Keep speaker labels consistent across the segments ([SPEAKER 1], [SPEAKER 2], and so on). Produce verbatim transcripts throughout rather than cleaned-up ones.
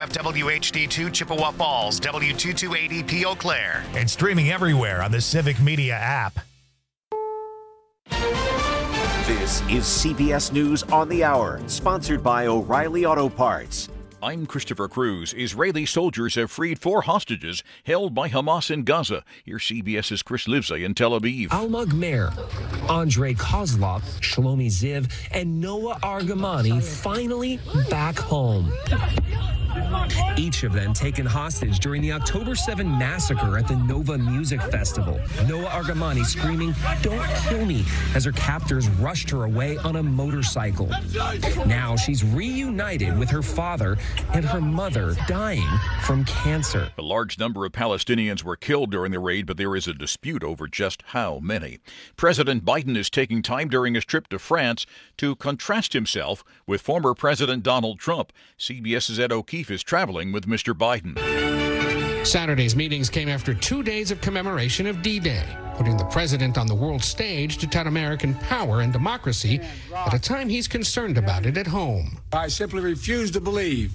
[SPEAKER 1] W H D two Chippewa Falls, W two two eight zero P Eau Claire.
[SPEAKER 2] And streaming everywhere on the Civic Media app.
[SPEAKER 3] This is C B S News on the Hour, sponsored by O'Reilly Auto Parts.
[SPEAKER 4] I'm Christopher Cruz. Israeli soldiers have freed four hostages held by Hamas in Gaza. Here's CBS's Chris Livesay in Tel Aviv.
[SPEAKER 5] Almog Mer, Andrei Kozlov, Shlomi Ziv, and Noah Argamani finally back home. Each of them taken hostage during the October seventh massacre at the Nova Music Festival. Noah Argamani screaming, "Don't kill me," as her captors rushed her away on a motorcycle. Now she's reunited with her father and her mother, dying from cancer.
[SPEAKER 4] A large number of Palestinians were killed during the raid, but there is a dispute over just how many. President Biden is taking time during his trip to France to contrast himself with former President Donald Trump. CBS's Ed O'Keefe is traveling with Mister Biden.
[SPEAKER 6] Saturday's meetings came after two days of commemoration of D-Day, putting the president on the world stage to tout American power and democracy at a time he's concerned about it at home.
[SPEAKER 7] I simply refuse to believe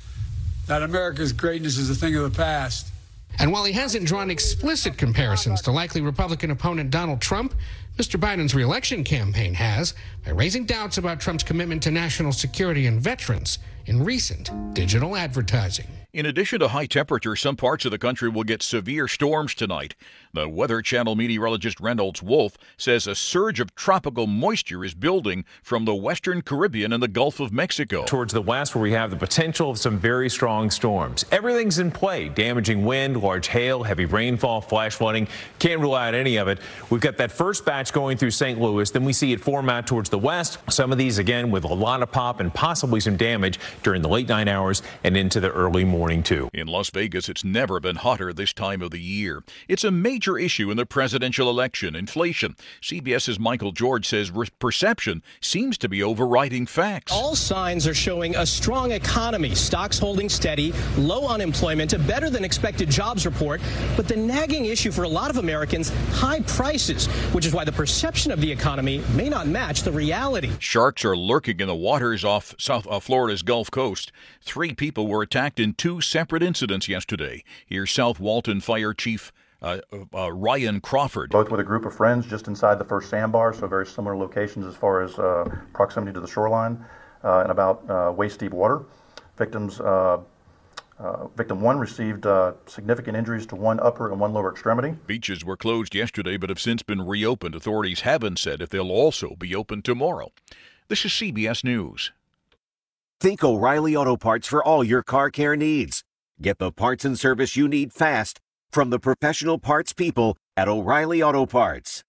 [SPEAKER 7] that America's greatness is a thing of the past.
[SPEAKER 6] And while he hasn't drawn explicit comparisons to likely Republican opponent Donald Trump, Mister Biden's reelection campaign has, by raising doubts about Trump's commitment to national security and veterans in recent digital advertising.
[SPEAKER 4] In addition to high temperature, some parts of the country will get severe storms tonight. The Weather Channel meteorologist Reynolds Wolf says a surge of tropical moisture is building from the western Caribbean and the Gulf of Mexico.
[SPEAKER 8] Towards the west, where we have the potential of some very strong storms. Everything's in play. Damaging wind, large hail, heavy rainfall, flash flooding. Can't rule out any of it. We've got that first batch going through Saint Louis. Then we see it format towards the west. Some of these, again, with a lot of pop and possibly some damage during the late night hours and into the early morning. Morning too.
[SPEAKER 4] In Las Vegas, it's never been hotter this time of the year. It's a major issue in the presidential election, inflation. CBS's Michael George says re- perception seems to be overriding facts.
[SPEAKER 9] All signs are showing a strong economy, stocks holding steady, low unemployment, a better than expected jobs report. But the nagging issue for a lot of Americans, high prices, which is why the perception of the economy may not match the reality.
[SPEAKER 4] Sharks are lurking in the waters off South uh, Florida's Gulf Coast. Three people were attacked in two separate incidents yesterday. Here's South Walton Fire Chief uh, uh, Ryan Crawford.
[SPEAKER 10] Both with a group of friends just inside the first sandbar, so very similar locations as far as uh, proximity to the shoreline, uh, and about uh, waist-deep water. Victims, uh, uh, victim one received uh, significant injuries to one upper and one lower extremity.
[SPEAKER 4] Beaches were closed yesterday, but have since been reopened. Authorities haven't said if they'll also be open tomorrow. This is C B S News.
[SPEAKER 3] Think O'Reilly Auto Parts for all your car care needs. Get the parts and service you need fast from the professional parts people at O'Reilly Auto Parts.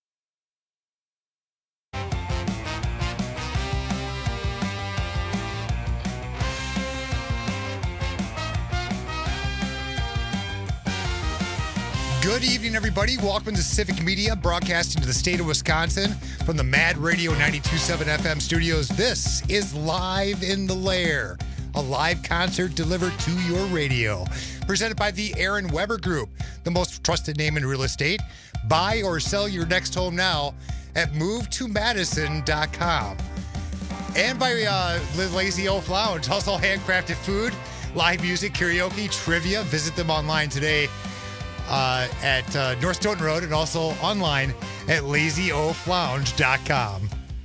[SPEAKER 11] Good evening, everybody. Welcome to Civic Media, broadcasting to the state of Wisconsin from the Mad Radio ninety-two point seven F M studios. This is Live in the Lair, a live concert delivered to your radio. Presented by the Aaron Weber Group, the most trusted name in real estate. Buy or sell your next home now at move to madison dot com. And by uh, Lazy Oaf Lounge, also handcrafted food, live music, karaoke, trivia. Visit them online today. Uh, at uh, North Stoughton Road and also online at lazy oaf lounge dot com.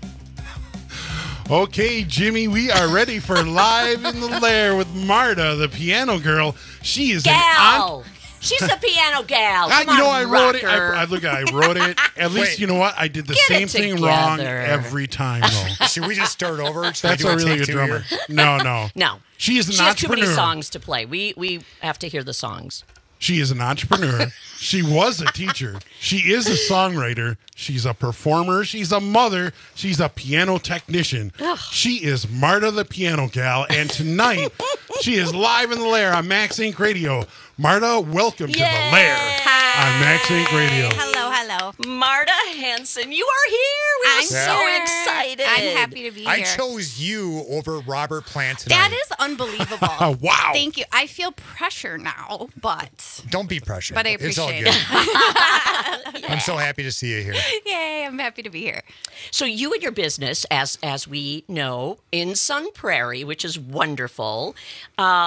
[SPEAKER 12] Okay, Jimmy, we are ready for Live in the Lair with Marta, the piano girl. She is
[SPEAKER 13] gal.
[SPEAKER 12] an aunt.
[SPEAKER 13] She's a piano gal.
[SPEAKER 12] I,
[SPEAKER 13] Come
[SPEAKER 12] you know,
[SPEAKER 13] on,
[SPEAKER 12] I wrote
[SPEAKER 13] rocker.
[SPEAKER 12] it. I, I look, I wrote it. At least,
[SPEAKER 11] Wait.
[SPEAKER 12] you know what? I did the
[SPEAKER 13] Get
[SPEAKER 12] same
[SPEAKER 13] it
[SPEAKER 12] thing
[SPEAKER 13] together.
[SPEAKER 12] wrong every time, though.
[SPEAKER 11] Should we just start over? Should
[SPEAKER 12] That's
[SPEAKER 11] we do
[SPEAKER 12] a really
[SPEAKER 11] take
[SPEAKER 12] good
[SPEAKER 11] two
[SPEAKER 12] drummer.
[SPEAKER 11] here?
[SPEAKER 12] No, no.
[SPEAKER 13] No.
[SPEAKER 12] She is an
[SPEAKER 13] she has too
[SPEAKER 12] entrepreneur.
[SPEAKER 13] many songs to play. We we have to hear the songs.
[SPEAKER 12] She is an entrepreneur. She was a teacher. She is a songwriter. She's a performer. She's a mother. She's a piano technician.
[SPEAKER 13] Ugh.
[SPEAKER 12] She is Marta the Piano Gal. And tonight, she is live in the Lair on Max Inc Radio. Marta, welcome to
[SPEAKER 13] Yay!
[SPEAKER 12] the Lair on Max Inc Radio.
[SPEAKER 14] Hello, hello.
[SPEAKER 13] Marta Hanson, you are here. We're
[SPEAKER 14] I'm
[SPEAKER 13] so
[SPEAKER 14] here.
[SPEAKER 13] excited.
[SPEAKER 14] I'm happy to be
[SPEAKER 11] I
[SPEAKER 14] here.
[SPEAKER 11] chose you over Robert Plant tonight.
[SPEAKER 14] That is unbelievable.
[SPEAKER 12] Wow.
[SPEAKER 14] Thank you. I feel pressure now, but
[SPEAKER 11] Don't be pressured.
[SPEAKER 14] but I
[SPEAKER 11] It's all
[SPEAKER 14] appreciate
[SPEAKER 11] good.
[SPEAKER 14] it.
[SPEAKER 11] I'm so happy to see you here.
[SPEAKER 14] Yay, I'm happy to be here.
[SPEAKER 13] So you and your business, as as we know, in Sun Prairie, which is wonderful. Um,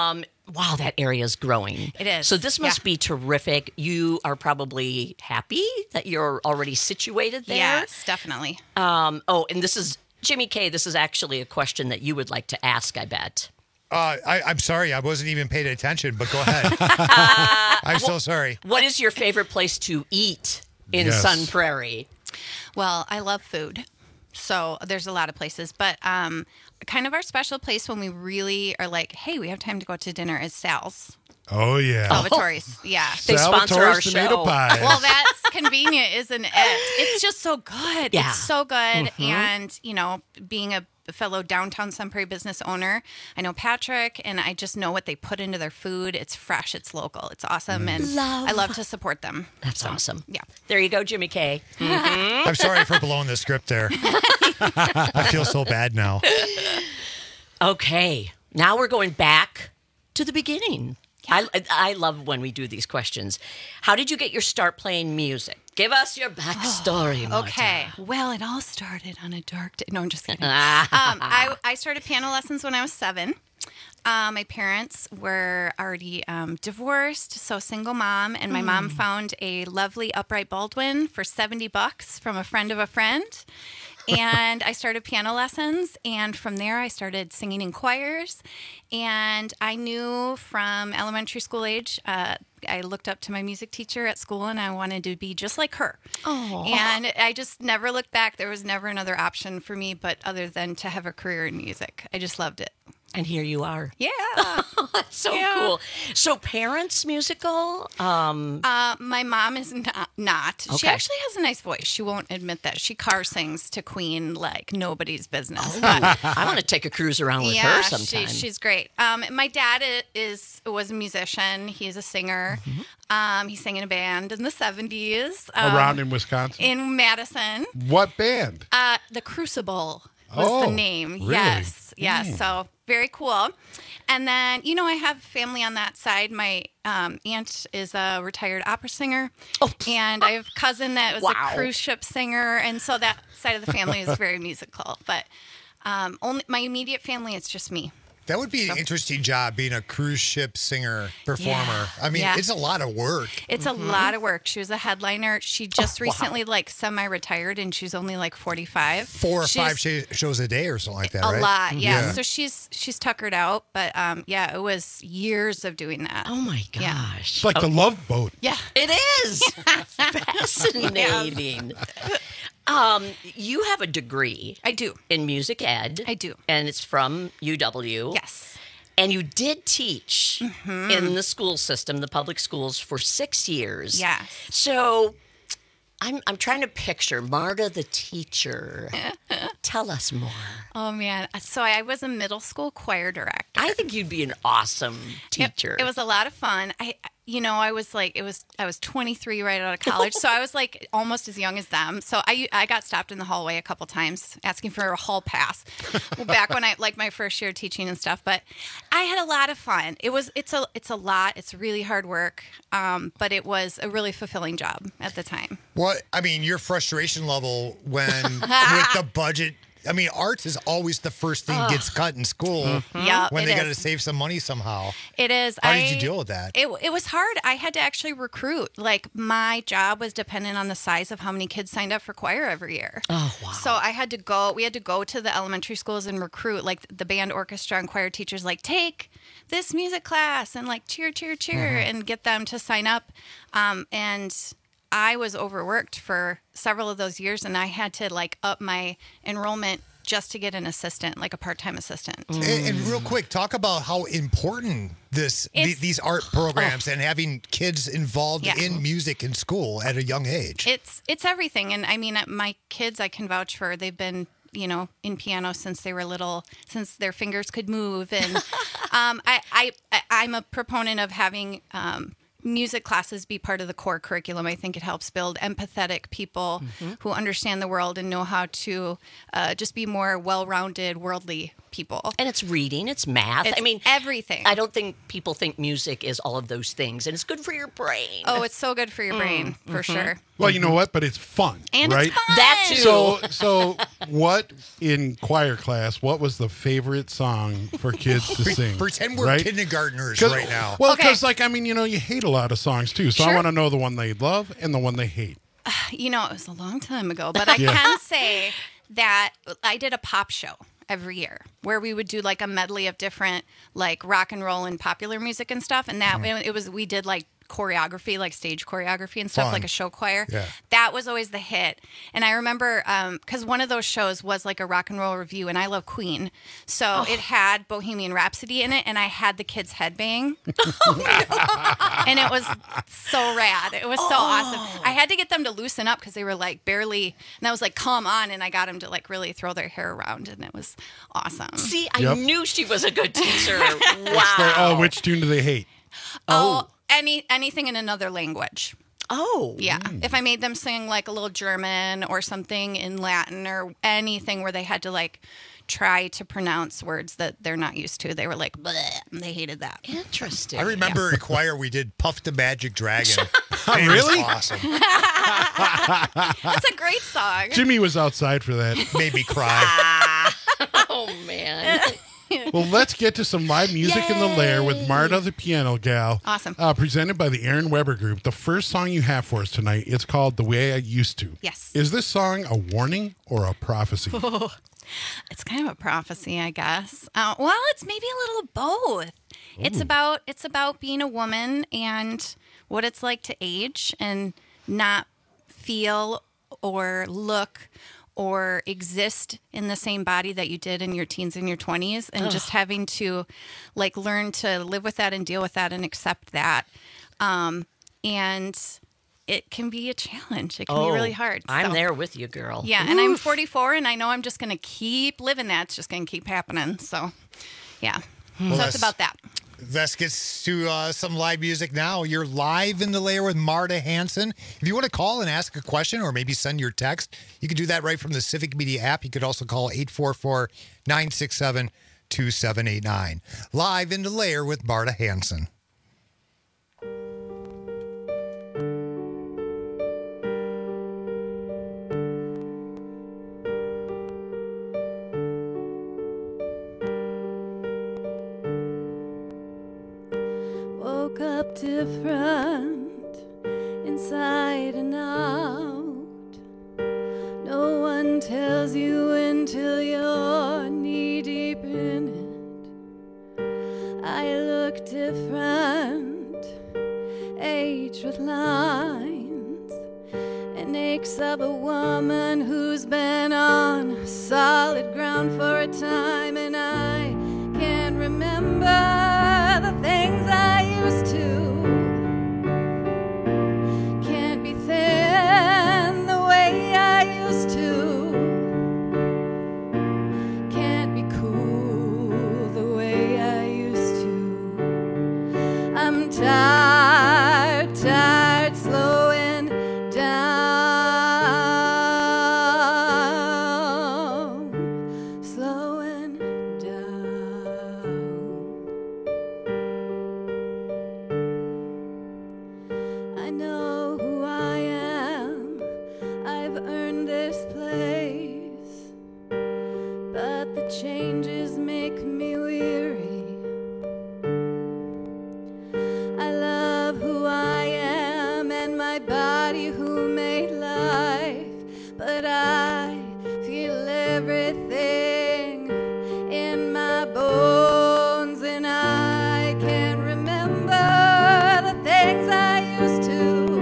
[SPEAKER 13] wow, that area is growing.
[SPEAKER 14] It is.
[SPEAKER 13] So this must
[SPEAKER 14] Yeah.
[SPEAKER 13] be terrific. You are probably happy that you're already situated there.
[SPEAKER 14] Yes, definitely.
[SPEAKER 13] Um, oh, and this is, Jimmy K, this is actually a question that you would like to ask, I bet.
[SPEAKER 11] Uh, I, I'm sorry, I wasn't even paying attention, but go ahead. I'm so sorry.
[SPEAKER 13] What is your favorite place to eat in
[SPEAKER 11] Yes.
[SPEAKER 13] Sun Prairie?
[SPEAKER 14] Well, I love food. So there's a lot of places, but um, kind of our special place when we really are like, hey, we have time to go out to dinner is Sal's.
[SPEAKER 12] Oh, yeah.
[SPEAKER 14] Salvatore's, yeah.
[SPEAKER 13] They sponsor our
[SPEAKER 12] tomato
[SPEAKER 13] show.
[SPEAKER 12] pies.
[SPEAKER 14] Well, that's convenient, isn't it? It's just so good.
[SPEAKER 13] Yeah.
[SPEAKER 14] It's so good.
[SPEAKER 13] Mhm.
[SPEAKER 14] And, you know, being a fellow downtown Sun Prairie business owner, I know Patrick, and I just know what they put into their food. It's fresh, it's local, it's awesome, and
[SPEAKER 13] Love.
[SPEAKER 14] I love to support them.
[SPEAKER 13] That's awesome.
[SPEAKER 14] Yeah.
[SPEAKER 13] There you go, Jimmy K.
[SPEAKER 11] I'm sorry for blowing the script there. I feel so bad now.
[SPEAKER 13] Okay, now we're going back to the beginning. I, I love when we do these questions. How did you get your start playing music? Give us your backstory, Marta.
[SPEAKER 14] Okay. Well, it all started on a dark day. No, I'm just kidding. um,
[SPEAKER 13] Ah.
[SPEAKER 14] I, I started piano lessons when I was seven. Uh, my parents were already um, divorced, so single mom, and my mom found a lovely upright Baldwin for seventy bucks from a friend of a friend. And I started piano lessons, and from there I started singing in choirs. And I knew from elementary school age, uh, I looked up to my music teacher at school, and I wanted to be just like her.
[SPEAKER 13] Oh.
[SPEAKER 14] And I just never looked back. There was never another option for me, but other than to have a career in music. I just loved it.
[SPEAKER 13] And here you are.
[SPEAKER 14] Yeah.
[SPEAKER 13] That's so
[SPEAKER 14] Yeah.
[SPEAKER 13] cool. So parents musical? Um,
[SPEAKER 14] Uh, my mom is not. not. She
[SPEAKER 13] Okay.
[SPEAKER 14] actually has a nice voice. She won't admit that. She car sings to Queen like nobody's business.
[SPEAKER 13] oh,
[SPEAKER 14] But
[SPEAKER 13] I want to take a cruise around with
[SPEAKER 14] yeah,
[SPEAKER 13] her
[SPEAKER 14] she,
[SPEAKER 13] sometime.
[SPEAKER 14] she's great. Um, my dad i- is was a musician. He's a singer.
[SPEAKER 13] Mm-hmm.
[SPEAKER 14] Um, he sang in a band in the seventies. Um,
[SPEAKER 12] Around in Wisconsin.
[SPEAKER 14] in Madison.
[SPEAKER 12] What band?
[SPEAKER 14] Uh, the Crucible was
[SPEAKER 12] Oh,
[SPEAKER 14] the name.
[SPEAKER 12] really?
[SPEAKER 14] Yes, yes.
[SPEAKER 12] Mm.
[SPEAKER 14] So very cool. And then, you know, I have family on that side. My um, aunt is a retired opera singer,
[SPEAKER 13] Oh.
[SPEAKER 14] and I have a cousin that was
[SPEAKER 13] Wow.
[SPEAKER 14] a cruise ship singer, and so that side of the family is very musical. But um, only my immediate family, it's just me.
[SPEAKER 11] That would be an interesting job, being a cruise ship singer, performer. I mean,
[SPEAKER 14] Yeah.
[SPEAKER 11] it's a lot of work.
[SPEAKER 14] It's
[SPEAKER 13] Mm-hmm.
[SPEAKER 14] a lot of work. She was a headliner. She just
[SPEAKER 13] Oh, wow.
[SPEAKER 14] recently like semi-retired, and she's only like forty-five.
[SPEAKER 11] Four or
[SPEAKER 14] She's-
[SPEAKER 11] five sh- shows a day or something like that,
[SPEAKER 14] a
[SPEAKER 11] right?
[SPEAKER 14] lot, yeah.
[SPEAKER 11] Yeah.
[SPEAKER 14] So she's she's tuckered out, but um, yeah, it was years of doing that.
[SPEAKER 13] oh my
[SPEAKER 14] Yeah.
[SPEAKER 13] gosh.
[SPEAKER 12] It's like the Love Boat.
[SPEAKER 14] Yeah,
[SPEAKER 13] It is fascinating. Um, you have a degree
[SPEAKER 14] I do.
[SPEAKER 13] in music ed.
[SPEAKER 14] I do.
[SPEAKER 13] And it's from U W.
[SPEAKER 14] Yes.
[SPEAKER 13] And you did teach in the school system, the public schools, for six years.
[SPEAKER 14] Yes.
[SPEAKER 13] So I'm I'm trying to picture Marta the teacher. Tell us more.
[SPEAKER 14] Oh man. So I was a middle school choir director.
[SPEAKER 13] I think you'd be an awesome teacher.
[SPEAKER 14] It, it was a lot of fun. I, you know, I was like, it was, I was twenty-three right out of college, so I was like almost as young as them. So I, I got stopped in the hallway a couple times asking for a hall pass, back when I like my first year teaching and stuff. But I had a lot of fun. It was, it's a, it's a lot. It's really hard work, um, but it was a really fulfilling job at the time.
[SPEAKER 11] What I mean, your frustration level when with the budget. I mean, arts is always the first thing
[SPEAKER 14] Ugh.
[SPEAKER 11] gets cut in school.
[SPEAKER 14] Mm-hmm. Yeah,
[SPEAKER 11] when
[SPEAKER 14] it
[SPEAKER 11] they got to
[SPEAKER 14] is.
[SPEAKER 11] save some money somehow.
[SPEAKER 14] It is.
[SPEAKER 11] How
[SPEAKER 14] I,
[SPEAKER 11] did you deal with that?
[SPEAKER 14] It, it was hard. I had to actually recruit. Like, my job was dependent on the size of how many kids signed up for choir every year.
[SPEAKER 13] Oh, wow.
[SPEAKER 14] So I had to go, we had to go to the elementary schools and recruit, like, the band, orchestra, and choir teachers, like, take this music class and, like, cheer, cheer, cheer,
[SPEAKER 13] Mm-hmm.
[SPEAKER 14] and get them to sign up. Um, and I was overworked for several of those years, and I had to, like, up my enrollment just to get an assistant, like a part-time assistant.
[SPEAKER 11] And, and real quick, talk about how important this the,
[SPEAKER 14] It's-
[SPEAKER 11] these art programs and having kids involved
[SPEAKER 14] Yeah.
[SPEAKER 11] in music in school at a young age.
[SPEAKER 14] It's it's everything, and I mean, my kids, I can vouch for. They've been, you know, in piano since they were little, since their fingers could move, and um, I, I I I'm a proponent of having um, music classes be part of the core curriculum. I think it helps build empathetic people
[SPEAKER 13] Mm-hmm.
[SPEAKER 14] who understand the world and know how to uh, just be more well-rounded, worldly people.
[SPEAKER 13] And it's reading, it's math.
[SPEAKER 14] It's
[SPEAKER 13] I mean,
[SPEAKER 14] everything.
[SPEAKER 13] I don't think people think music is all of those things, and it's good for your brain.
[SPEAKER 14] Oh, it's so good for your brain, for
[SPEAKER 13] mhm.
[SPEAKER 14] sure.
[SPEAKER 12] Well, you know what? But it's fun,
[SPEAKER 14] And
[SPEAKER 12] right?
[SPEAKER 14] it's fun.
[SPEAKER 13] That too.
[SPEAKER 12] So, so what in choir class? What was the favorite song for kids to sing?
[SPEAKER 11] Pretend we're
[SPEAKER 12] right?
[SPEAKER 11] kindergartners
[SPEAKER 12] 'Cause-
[SPEAKER 11] right now.
[SPEAKER 12] Well,
[SPEAKER 14] Okay.
[SPEAKER 12] because like I mean, you know, you hate a lot of songs too. So I
[SPEAKER 14] Sure.
[SPEAKER 12] want to know the one they love and the one they hate.
[SPEAKER 14] You know, it was a long time ago, but I
[SPEAKER 12] Yeah.
[SPEAKER 14] can say that I did a pop show every year where we would do like a medley of different like rock and roll and popular music and stuff. And that it was we did like choreography, like stage choreography and stuff,
[SPEAKER 11] Fun.
[SPEAKER 14] like a show choir.
[SPEAKER 11] Yeah.
[SPEAKER 14] That was always the hit. And I remember because one of those shows was like a rock and roll review, and I love Queen, so it had Bohemian Rhapsody in it, and I had the kids headbang, and it was so rad. It was so awesome. I had to get them to loosen up because they were like barely, and I was like, "Come on!" And I got them to like really throw their hair around, and it was awesome.
[SPEAKER 13] See, I
[SPEAKER 12] Yep.
[SPEAKER 13] knew she was a good teacher.
[SPEAKER 12] It's like,
[SPEAKER 13] Wow.
[SPEAKER 12] oh, which tune do they hate?
[SPEAKER 14] Oh, any anything in another language.
[SPEAKER 13] Oh.
[SPEAKER 14] Yeah. If I made them sing like a little German or something in Latin or anything where they had to like try to pronounce words that they're not used to, they were like, bleh, and they hated that.
[SPEAKER 13] Interesting.
[SPEAKER 11] I remember in choir we did Puff the Magic Dragon.
[SPEAKER 12] Oh,
[SPEAKER 11] It was
[SPEAKER 12] really?
[SPEAKER 11] awesome.
[SPEAKER 14] That's a great song.
[SPEAKER 12] Jimmy was outside for that.
[SPEAKER 11] Made me cry.
[SPEAKER 13] Oh, man.
[SPEAKER 12] Well, let's get to some live music in the lair with Marta the Piano Gal.
[SPEAKER 14] Awesome.
[SPEAKER 12] Uh, presented by the Aaron Weber Group. The first song you have for us tonight, it's called The Way I Used To.
[SPEAKER 14] Yes.
[SPEAKER 12] Is this song a warning or a prophecy?
[SPEAKER 14] It's kind of a prophecy, I guess. Uh, well, it's maybe a little of both. It's about it's about being a woman and what it's like to age and not feel or look or exist in the same body that you did in your teens and your twenties, and
[SPEAKER 13] Ugh.
[SPEAKER 14] just having to like learn to live with that and deal with that and accept that. Um, and it can be a challenge. It can be really hard.
[SPEAKER 13] I'm
[SPEAKER 14] So-
[SPEAKER 13] there with you, girl.
[SPEAKER 14] Yeah, and I'm forty-four, and I know I'm just going to keep living that. It's just going to keep happening. So, yeah.
[SPEAKER 11] Well,
[SPEAKER 14] so
[SPEAKER 11] that's-
[SPEAKER 14] it's about that.
[SPEAKER 11] Let's get to uh, some live music now. You're live in the lair with Marta Hanson. If you want to call and ask a question or maybe send your text, you can do that right from the Civic Media app. You could also call eight four four, nine six seven, two seven eight nine. Live in the lair with Marta Hanson.
[SPEAKER 15] Woke up different inside and out. No one tells you until you're knee deep in it. I look different, age with lines and aches of a woman who's been on solid ground for a time, and I can't remember the things I used to. Can't be thin the way I used to. Can't be cool the way I used to. I'm tired, tired, slowing down. Slowing I know who I am. I've earned this place. But the changes make me weary. I love who I am and my body who made life. But I feel everything in my bones, and I can't remember the things I used to.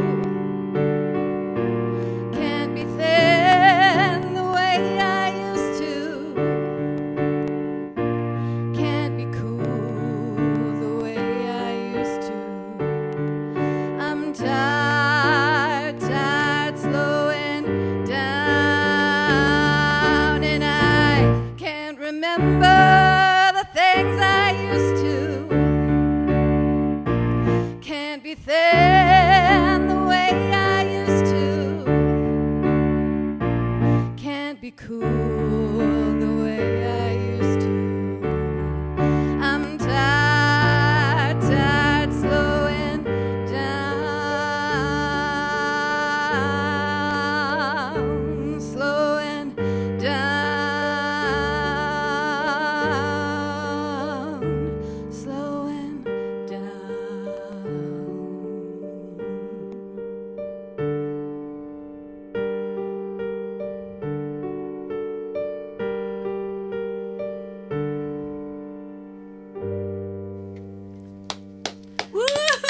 [SPEAKER 15] Can't be thin the way I used to. Can't be cool the way I used to. I'm tired, tired, slowing down, and I can't remember the things I used to. Can't be thin the way I used to. Can't be cool the way I used to. I'm tired, tired, slowing down.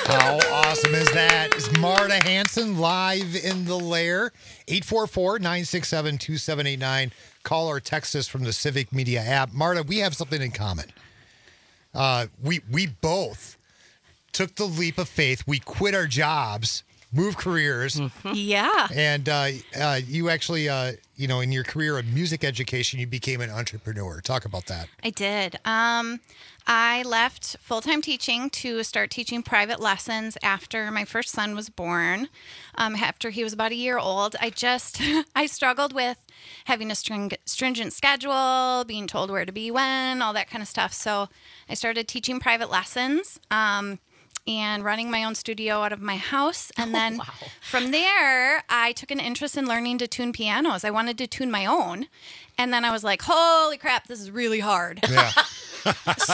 [SPEAKER 11] How awesome is that? It's Marta Hanson live in the lair. eight four four, nine six seven, two seven eight nine. Call or text us from the Civic Media app. Marta, we have something in common. Uh, we we both took the leap of faith. We quit our jobs, moved careers.
[SPEAKER 14] Yeah.
[SPEAKER 11] And uh, uh, you actually, uh, you know, in your career of music education, you became an entrepreneur. Talk about that.
[SPEAKER 14] I did. Um, I left full-time teaching to start teaching private lessons after my first son was born. Um, after he was about a year old, I just, I struggled with having a string, stringent schedule, being told where to be when, all that kind of stuff. So I started teaching private lessons. Um, and running my own studio out of my house. And then oh, wow. from there, I took an interest in learning to tune pianos. I wanted to tune my own. And then I was like, holy crap, this is really hard. Yeah. So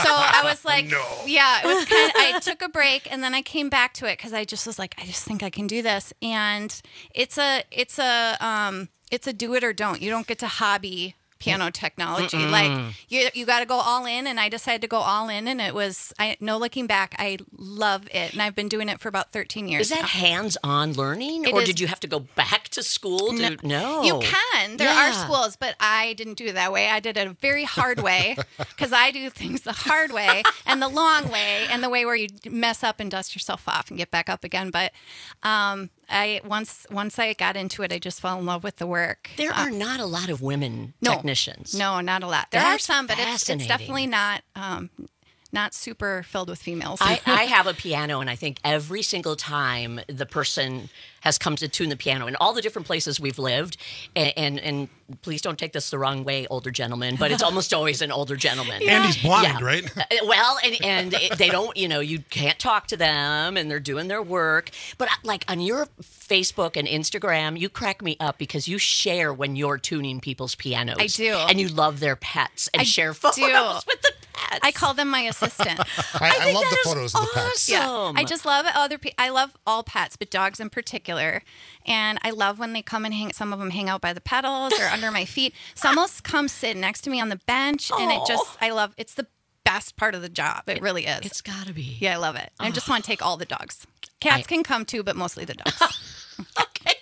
[SPEAKER 14] I was like, no. yeah, it was kind of, I took a break and then I came back to it because I just was like, I just think I can do this. And it's a, it's a, um, it's a do it or don't. You don't get to hobby piano technology. Mm-mm. Like you you got to go all in, and I decided to go all in, and it was I no looking back. I love it, and I've been doing it for about thirteen years.
[SPEAKER 13] Is that
[SPEAKER 14] now. Hands-on
[SPEAKER 13] learning,
[SPEAKER 14] it
[SPEAKER 13] or
[SPEAKER 14] is,
[SPEAKER 13] did you have to go back to school? To, no, no.
[SPEAKER 14] You can. There
[SPEAKER 13] yeah.
[SPEAKER 14] are schools, but I didn't do it that way. I did it a very hard way because I do things the hard way and the long way, and the way where you mess up and dust yourself off and get back up again. But um, I once once I got into it, I just fell in love with the work.
[SPEAKER 13] There
[SPEAKER 14] uh,
[SPEAKER 13] are not a lot of women
[SPEAKER 14] no,
[SPEAKER 13] technicians.
[SPEAKER 14] No, not a lot. There
[SPEAKER 13] That's
[SPEAKER 14] are some, but it's, it's definitely not um, not super filled with females.
[SPEAKER 13] I, I have a piano, and I think every single time the person has come to tune the piano in all the different places we've lived, and, and, and please don't take this the wrong way, older gentlemen, but it's almost always an older gentleman.
[SPEAKER 12] Yeah. And he's blind,
[SPEAKER 13] yeah.
[SPEAKER 12] right?
[SPEAKER 13] Uh, well, and, and it, they don't, you know, you can't talk to them, and they're doing their work. But like on your Facebook and Instagram, you crack me up because you share when you're tuning people's pianos.
[SPEAKER 14] I do.
[SPEAKER 13] And you love their pets and
[SPEAKER 14] I
[SPEAKER 13] share photos
[SPEAKER 14] do.
[SPEAKER 13] with the pets.
[SPEAKER 14] I call them my assistants.
[SPEAKER 11] I, I, I love the photos
[SPEAKER 13] awesome.
[SPEAKER 11] of the pets.
[SPEAKER 14] Yeah, I just love other. Pe- I love all pets, but dogs in particular. And I love when they come and hang. Some of them hang out by the pedals or under my feet. Some will come sit next to me on the bench, and it just. I love. It's the best part of the job. It really is.
[SPEAKER 13] It's got to be.
[SPEAKER 14] Yeah, I love it. I just want to take all the dogs. Cats I, can come too, but mostly the dogs.
[SPEAKER 13] Okay.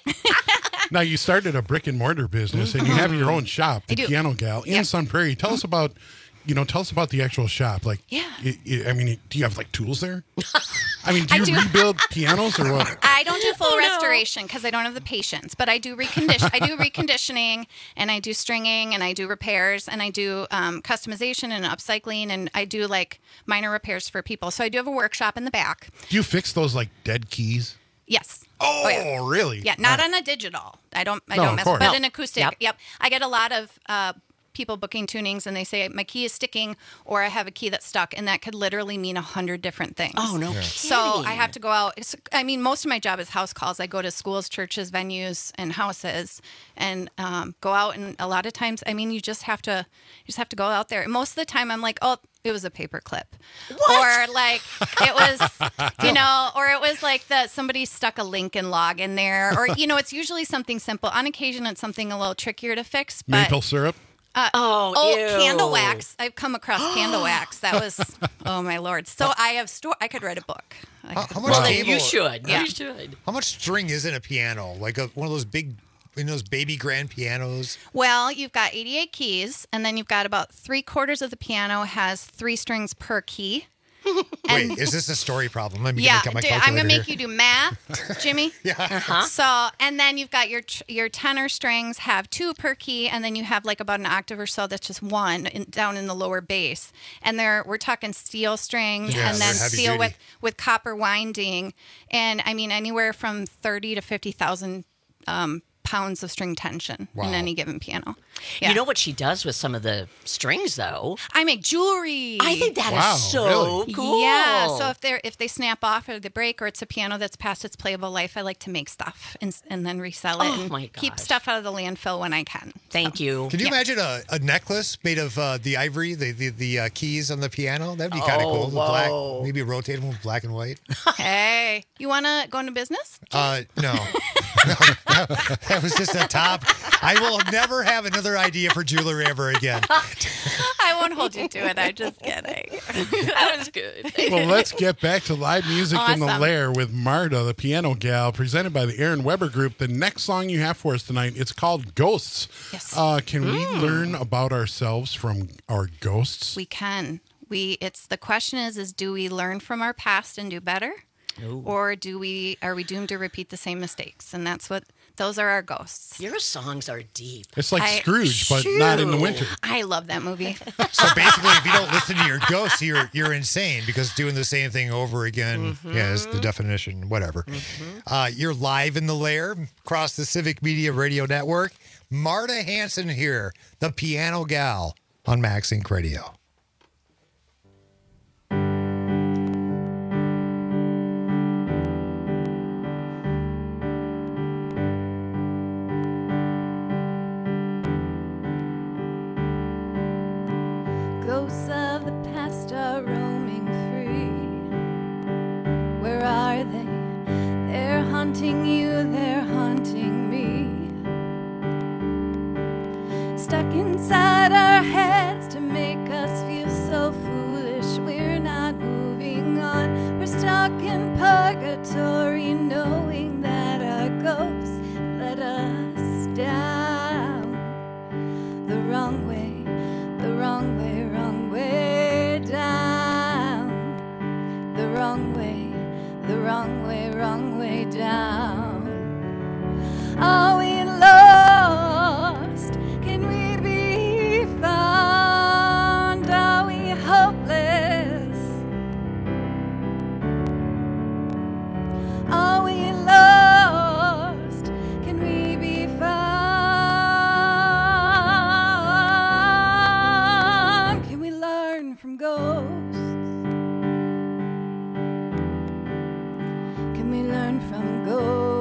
[SPEAKER 12] Now you started a brick and mortar business, and you have your own shop, the Piano Gal, in yeah. Sun Prairie. Tell us about. You know, tell us about the actual shop. Like,
[SPEAKER 14] yeah.
[SPEAKER 12] It, it, I mean, do you have like tools there? I mean, do you
[SPEAKER 14] do.
[SPEAKER 12] rebuild pianos or what?
[SPEAKER 14] I don't do full
[SPEAKER 13] oh,
[SPEAKER 14] restoration because I don't have the patience, but I do recondition. I do reconditioning, and I do stringing, and I do repairs, and I do um, customization and upcycling, and I do like minor repairs for people. So I do have a workshop in the back.
[SPEAKER 12] Do you fix those like dead keys?
[SPEAKER 14] Yes.
[SPEAKER 12] Oh, oh yeah. really?
[SPEAKER 14] Yeah, not uh, on a digital. I don't. I
[SPEAKER 12] no,
[SPEAKER 14] don't mess. But
[SPEAKER 13] no.
[SPEAKER 14] an acoustic. Yep. yep. I get a lot of. Uh, people booking tunings and they say my key is sticking or I have a key that's stuck, and that could literally mean a hundred different things.
[SPEAKER 13] Oh, no
[SPEAKER 14] yeah. So I have to go out. I mean, most of my job is house calls. I go to schools, churches, venues, and houses and um, go out, and a lot of times, I mean, you just have to you just have to go out there. And most of the time I'm like, oh, it was a paper clip. What? Or like it was, you know, or it was like that somebody stuck a Lincoln log in there, or, you know, it's usually something simple. On occasion, it's something a little trickier to fix. But
[SPEAKER 12] maple syrup?
[SPEAKER 14] Uh,
[SPEAKER 13] oh,
[SPEAKER 14] oh,
[SPEAKER 13] ew.
[SPEAKER 14] candle wax. I've come across candle wax. That was, oh my Lord. So I have store. I could write a book.
[SPEAKER 11] How, how much
[SPEAKER 13] well,
[SPEAKER 11] cable,
[SPEAKER 13] you should.
[SPEAKER 14] Yeah.
[SPEAKER 13] You should.
[SPEAKER 11] How much string is in a piano? Like a, one of those big, you know, those baby grand pianos?
[SPEAKER 14] Well, you've got eighty-eight keys, and then you've got about three quarters of the piano has three strings per key.
[SPEAKER 11] Wait, is this a story problem? Let me
[SPEAKER 14] yeah,
[SPEAKER 11] get my
[SPEAKER 14] do,
[SPEAKER 11] calculator
[SPEAKER 14] I'm gonna make
[SPEAKER 11] here.
[SPEAKER 14] you do math, Jimmy.
[SPEAKER 11] yeah.
[SPEAKER 14] Uh-huh. So, and then you've got your your tenor strings have two per key, and then you have like about an octave or so that's just one in, down in the lower bass. And there, we're talking steel strings,
[SPEAKER 11] Yeah,
[SPEAKER 14] and then
[SPEAKER 11] they're heavy
[SPEAKER 14] steel
[SPEAKER 11] duty.
[SPEAKER 14] with with copper winding, and I mean anywhere from thirty to fifty thousand. Um, pounds of string tension
[SPEAKER 11] Wow.
[SPEAKER 14] in any given piano. Yeah.
[SPEAKER 13] You know what she does with some of the strings, though?
[SPEAKER 14] I make jewelry.
[SPEAKER 13] I think that
[SPEAKER 12] Wow,
[SPEAKER 13] is so
[SPEAKER 12] really?
[SPEAKER 13] cool.
[SPEAKER 14] Yeah. So if they're if they snap off or they break, or it's a piano that's past its playable life, I like to make stuff and and then resell it
[SPEAKER 13] Oh,
[SPEAKER 14] and
[SPEAKER 13] my
[SPEAKER 14] keep
[SPEAKER 13] gosh.
[SPEAKER 14] stuff out of the landfill when I can.
[SPEAKER 13] Thank you.
[SPEAKER 11] Can you
[SPEAKER 14] Yeah.
[SPEAKER 11] imagine a, a necklace made of uh, the ivory, the the, the uh, keys on the piano? That'd be kind of
[SPEAKER 13] Oh,
[SPEAKER 11] cool. The black,
[SPEAKER 13] whoa.
[SPEAKER 11] maybe rotate them with black and white.
[SPEAKER 14] Hey, you want to go into business?
[SPEAKER 11] Uh, no. no, no, that was just a top. I will never have another idea for jewelry ever again.
[SPEAKER 14] I won't hold you to it. I'm just kidding.
[SPEAKER 13] That was good.
[SPEAKER 12] Well, let's get back to live music in the
[SPEAKER 14] Awesome.
[SPEAKER 12] lair with Marta, the piano gal, presented by the Aaron Weber Group. The next song you have for us tonight, it's called Ghosts.
[SPEAKER 14] Yes.
[SPEAKER 12] Uh, can we
[SPEAKER 14] Mm.
[SPEAKER 12] learn about ourselves from our ghosts?
[SPEAKER 14] We can. We it's the question is is do we learn from our past and do better?
[SPEAKER 13] Ooh.
[SPEAKER 14] Or do we are we doomed to repeat the same mistakes? And that's what those are our ghosts.
[SPEAKER 13] Your songs are deep.
[SPEAKER 12] It's like
[SPEAKER 14] I-
[SPEAKER 12] Scrooge, but not in the winter.
[SPEAKER 14] I love that movie.
[SPEAKER 11] So basically, if you don't listen to your ghosts, you're you're insane because doing the same thing over again,
[SPEAKER 14] Mm-hmm.
[SPEAKER 11] yeah, is the definition. Whatever. Uh, you're live in the lair across the Civic Media Radio Network. Marta Hanson here, the piano gal on Max Inc Radio.
[SPEAKER 15] Ghosts of the past are roaming free. Where are they? They're hunting you, they're hunting me. Stuck inside our heads to make us feel so foolish. We're not moving on. We're stuck in purgatory, knowing that our ghosts let us down the wrong way, the wrong way, wrong way down. The wrong way, the wrong way, wrong way down. Are we lost? Can we be found? Are we hopeless? Are we lost? Can we be found? Can we learn from ghosts? Can we learn from ghosts?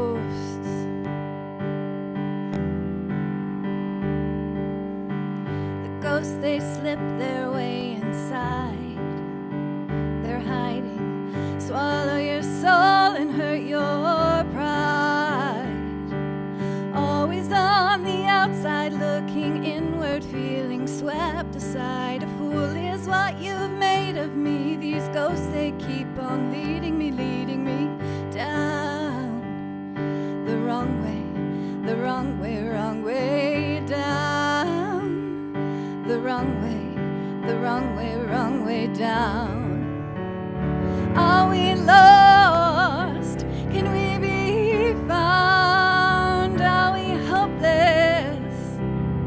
[SPEAKER 15] The ghosts, they slip their way inside. They're hiding, swallow your soul and hurt your pride. Always on the outside, looking inward, feeling swept aside. A fool is what you've made of me. These ghosts, they keep on leading me, leading me down the wrong way, the wrong way, wrong way down. The wrong way, the wrong way, wrong way down. Are we lost? Can we be found? Are we hopeless?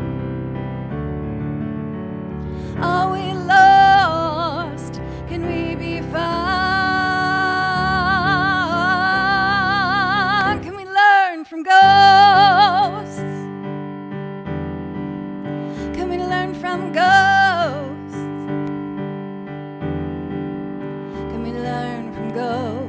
[SPEAKER 15] Are we lost? Can we be found? Can we learn from ghosts? Can we learn from ghosts? Can we learn from ghosts?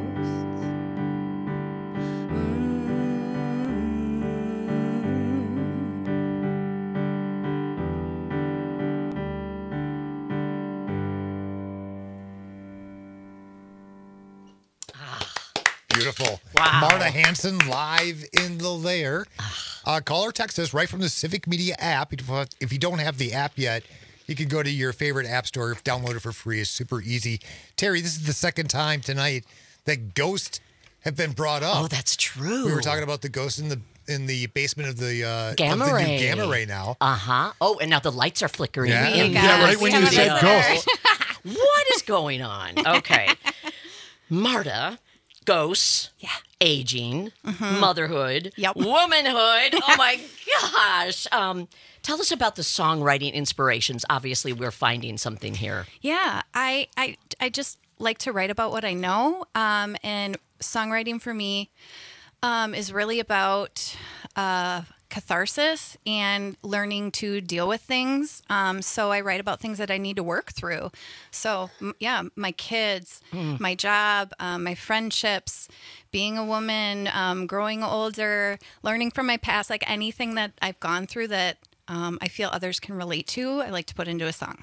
[SPEAKER 11] Beautiful.
[SPEAKER 13] Wow.
[SPEAKER 11] Marta Hanson live in the lair. Uh, call or text us right from the Civic Media app. If you don't have the app yet, you can go to your favorite app store, download it for free. It's super easy. Terry, this is the second time tonight that ghosts have been brought up.
[SPEAKER 13] Oh, that's true.
[SPEAKER 11] We were talking about the ghost in the in the basement of the uh,
[SPEAKER 13] Gamma
[SPEAKER 11] of the
[SPEAKER 13] ray.
[SPEAKER 11] new gamma ray now.
[SPEAKER 13] Uh huh. Oh, and now the lights are flickering.
[SPEAKER 11] Yeah.
[SPEAKER 13] in
[SPEAKER 11] Yeah,
[SPEAKER 13] the
[SPEAKER 11] right when you said
[SPEAKER 13] studio. What is going on? Okay. Marta, ghosts, yeah, aging, motherhood,
[SPEAKER 14] Yep.
[SPEAKER 13] womanhood. Oh my gosh. Um, tell us about the songwriting inspirations. Obviously, we're finding something here.
[SPEAKER 14] Yeah, I, I, I just like to write about what I know. Um, and songwriting for me um, is really about uh, catharsis and learning to deal with things. Um, so I write about things that I need to work through. So, m- yeah, my kids,
[SPEAKER 13] Mm.
[SPEAKER 14] my job, um, my friendships, being a woman, um, growing older, learning from my past, like anything that I've gone through that um, I feel others can relate to, I like to put into a song.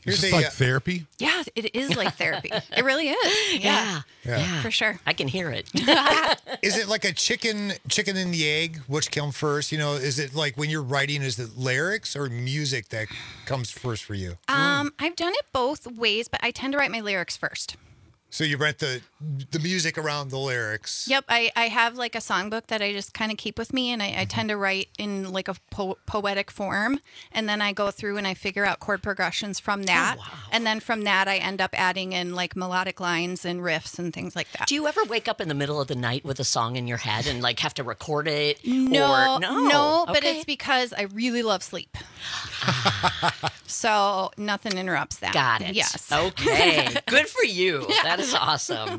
[SPEAKER 12] Is this
[SPEAKER 11] a,
[SPEAKER 12] like
[SPEAKER 11] uh,
[SPEAKER 12] therapy?
[SPEAKER 14] Yeah, it is like therapy. It really is. Yeah.
[SPEAKER 11] Yeah.
[SPEAKER 13] Yeah.
[SPEAKER 14] For sure.
[SPEAKER 13] I can hear it.
[SPEAKER 11] Is it like a chicken chicken and the egg? Which came first? You know, is it like when you're writing, is it lyrics or music that comes first for you?
[SPEAKER 14] Um, I've done it both ways, but I tend to write my lyrics first.
[SPEAKER 11] So you write the the music around the lyrics.
[SPEAKER 14] Yep, I, I have like a songbook that I just kind of keep with me, and I, I tend to write in like a po- poetic form, and then I go through and I figure out chord progressions from that, and then from that I end up adding in like melodic lines and riffs and things like that.
[SPEAKER 13] Do you ever wake up in the middle of the night with a song in your head and like have to record it?
[SPEAKER 14] No,
[SPEAKER 13] or, no,
[SPEAKER 14] no, but
[SPEAKER 13] Okay.
[SPEAKER 14] it's because I really love sleep. So nothing interrupts that.
[SPEAKER 13] Got it.
[SPEAKER 14] Yes.
[SPEAKER 13] Okay. Good for you. That is awesome.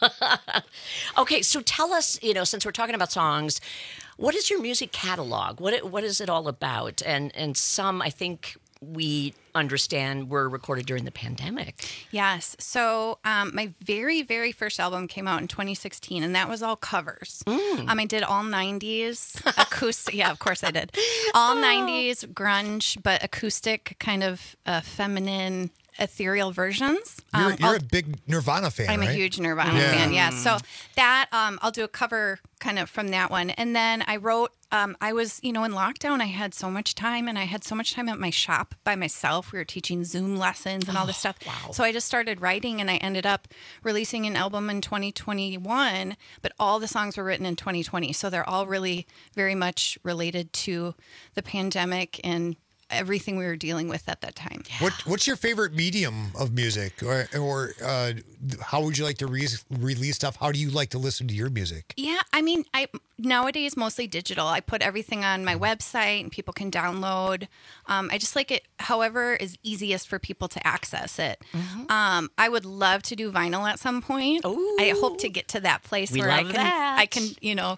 [SPEAKER 13] Okay, so tell us, you know, since we're talking about songs, what is your music catalog? What what is it all about? And and some, I think we understand, were recorded during the pandemic.
[SPEAKER 14] Yes. So um, my very, very first album came out in twenty sixteen, and that was all covers.
[SPEAKER 13] Mm.
[SPEAKER 14] Um, I did all nineties acoustic. Yeah, of course I did. All nineties grunge, but acoustic, kind of uh, feminine, ethereal versions.
[SPEAKER 11] You're,
[SPEAKER 14] Um,
[SPEAKER 11] you're
[SPEAKER 14] I'll-
[SPEAKER 11] a big Nirvana fan,
[SPEAKER 14] I'm
[SPEAKER 11] right?
[SPEAKER 14] a huge Nirvana
[SPEAKER 11] Yeah.
[SPEAKER 14] fan, yeah. So that, um, I'll do a cover kind of from that one. And then I wrote, um, I was, you know, in lockdown, I had so much time, and I had so much time at my shop by myself. We were teaching Zoom lessons and all this stuff. Wow. So I just started writing, and I ended up releasing an album in twenty twenty-one, but all the songs were written in twenty twenty. So they're all really very much related to the pandemic and everything we were dealing with at that time.
[SPEAKER 11] What What's your favorite medium of music, or or uh, how would you like to re- release stuff? How do you like to listen to your music?
[SPEAKER 14] Yeah, I mean, I nowadays mostly digital. I put everything on my website, and people can download. Um, I just like it, however, is easiest for people to access it.
[SPEAKER 13] Mm-hmm.
[SPEAKER 14] Um, I would love to do vinyl at some point. I hope to get to that place
[SPEAKER 13] We
[SPEAKER 14] where I
[SPEAKER 13] love
[SPEAKER 14] can,
[SPEAKER 13] that.
[SPEAKER 14] I can, you know,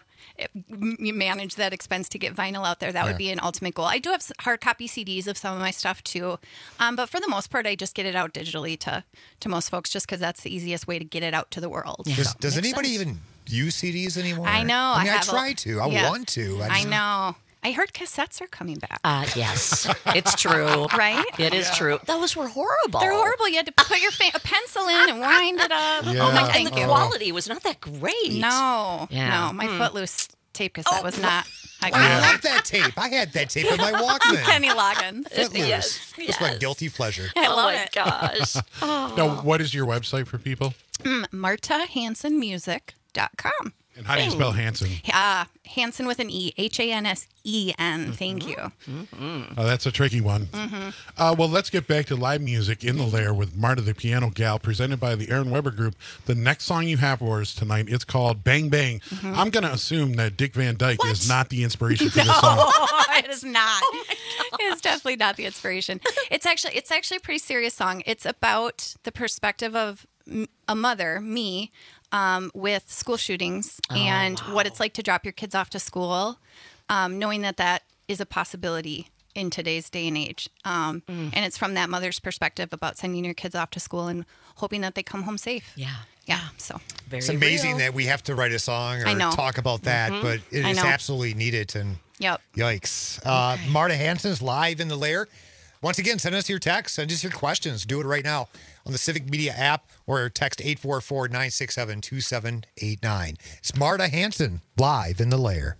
[SPEAKER 14] m- manage that expense to get vinyl out there. That
[SPEAKER 13] Yeah.
[SPEAKER 14] would be an ultimate goal. I do have s- hard copy C Ds of some of my stuff too, um, but for the most part, I just get it out digitally to to most folks, just because that's the easiest way to get it out to the world.
[SPEAKER 11] Does, does
[SPEAKER 14] Makes
[SPEAKER 11] anybody
[SPEAKER 14] sense.
[SPEAKER 11] even use C Ds anymore?
[SPEAKER 14] I know.
[SPEAKER 11] I mean, I,
[SPEAKER 14] have a-
[SPEAKER 11] try to. I
[SPEAKER 14] yeah.
[SPEAKER 11] want to.
[SPEAKER 14] I,
[SPEAKER 11] just-
[SPEAKER 14] know. I heard cassettes are coming back.
[SPEAKER 13] Uh, yes, it's true.
[SPEAKER 14] Right?
[SPEAKER 13] It is true. Those were horrible.
[SPEAKER 14] They're horrible. You had to put your fa- a pencil in and wind it up.
[SPEAKER 13] Oh my, and the quality was not that great.
[SPEAKER 14] No,
[SPEAKER 13] Yeah.
[SPEAKER 14] no. My
[SPEAKER 13] Hmm.
[SPEAKER 14] Footloose tape cassette was not.
[SPEAKER 11] I love that tape. I had that tape in my Walkman.
[SPEAKER 14] Kenny Loggins.
[SPEAKER 11] Footloose. It's my guilty pleasure.
[SPEAKER 14] I
[SPEAKER 13] oh
[SPEAKER 14] love
[SPEAKER 13] my
[SPEAKER 14] it.
[SPEAKER 13] gosh.
[SPEAKER 12] Now, what is your website for people?
[SPEAKER 14] Mm, Marta Hansen Music dot com.
[SPEAKER 12] And how do you spell Hansen?
[SPEAKER 14] Uh, Hansen with an E. H A N S E N.
[SPEAKER 13] Mm-hmm.
[SPEAKER 14] Thank you.
[SPEAKER 12] Oh, that's a tricky one.
[SPEAKER 14] Mm-hmm.
[SPEAKER 12] Uh, well, let's get back to live music in the Lair with Marta the Piano Gal, presented by the Aaron Weber Group. The next song you have for us tonight, it's called Bang Bang.
[SPEAKER 14] Mhm.
[SPEAKER 12] I'm going to assume that Dick Van Dyke is not the inspiration for
[SPEAKER 14] No,
[SPEAKER 12] this song.
[SPEAKER 14] it is not. It's definitely not the inspiration. It's actually it's actually a pretty serious song. It's about the perspective of m- a mother, me, um, with school shootings
[SPEAKER 13] Oh,
[SPEAKER 14] and what it's like to drop your kids off to school, um, knowing that that is a possibility in today's day and age. Um,
[SPEAKER 13] Mm.
[SPEAKER 14] And it's from that mother's perspective about sending your kids off to school and hoping that they come home safe.
[SPEAKER 13] Yeah.
[SPEAKER 14] Yeah. So
[SPEAKER 13] Very
[SPEAKER 11] It's amazing
[SPEAKER 13] real.
[SPEAKER 11] that we have to write a song or
[SPEAKER 14] I know.
[SPEAKER 11] talk about that,
[SPEAKER 14] Mhm.
[SPEAKER 11] but it
[SPEAKER 14] I
[SPEAKER 11] is
[SPEAKER 14] know.
[SPEAKER 11] absolutely needed. And
[SPEAKER 14] Yep.
[SPEAKER 11] yikes. Uh, Marta Hansen's live in the Lair. Once again, send us your texts, send us your questions. Do it right now on the Civic Media app or text eight four four, nine six seven, two seven eight nine. It's Marta Hansen live in the Lair.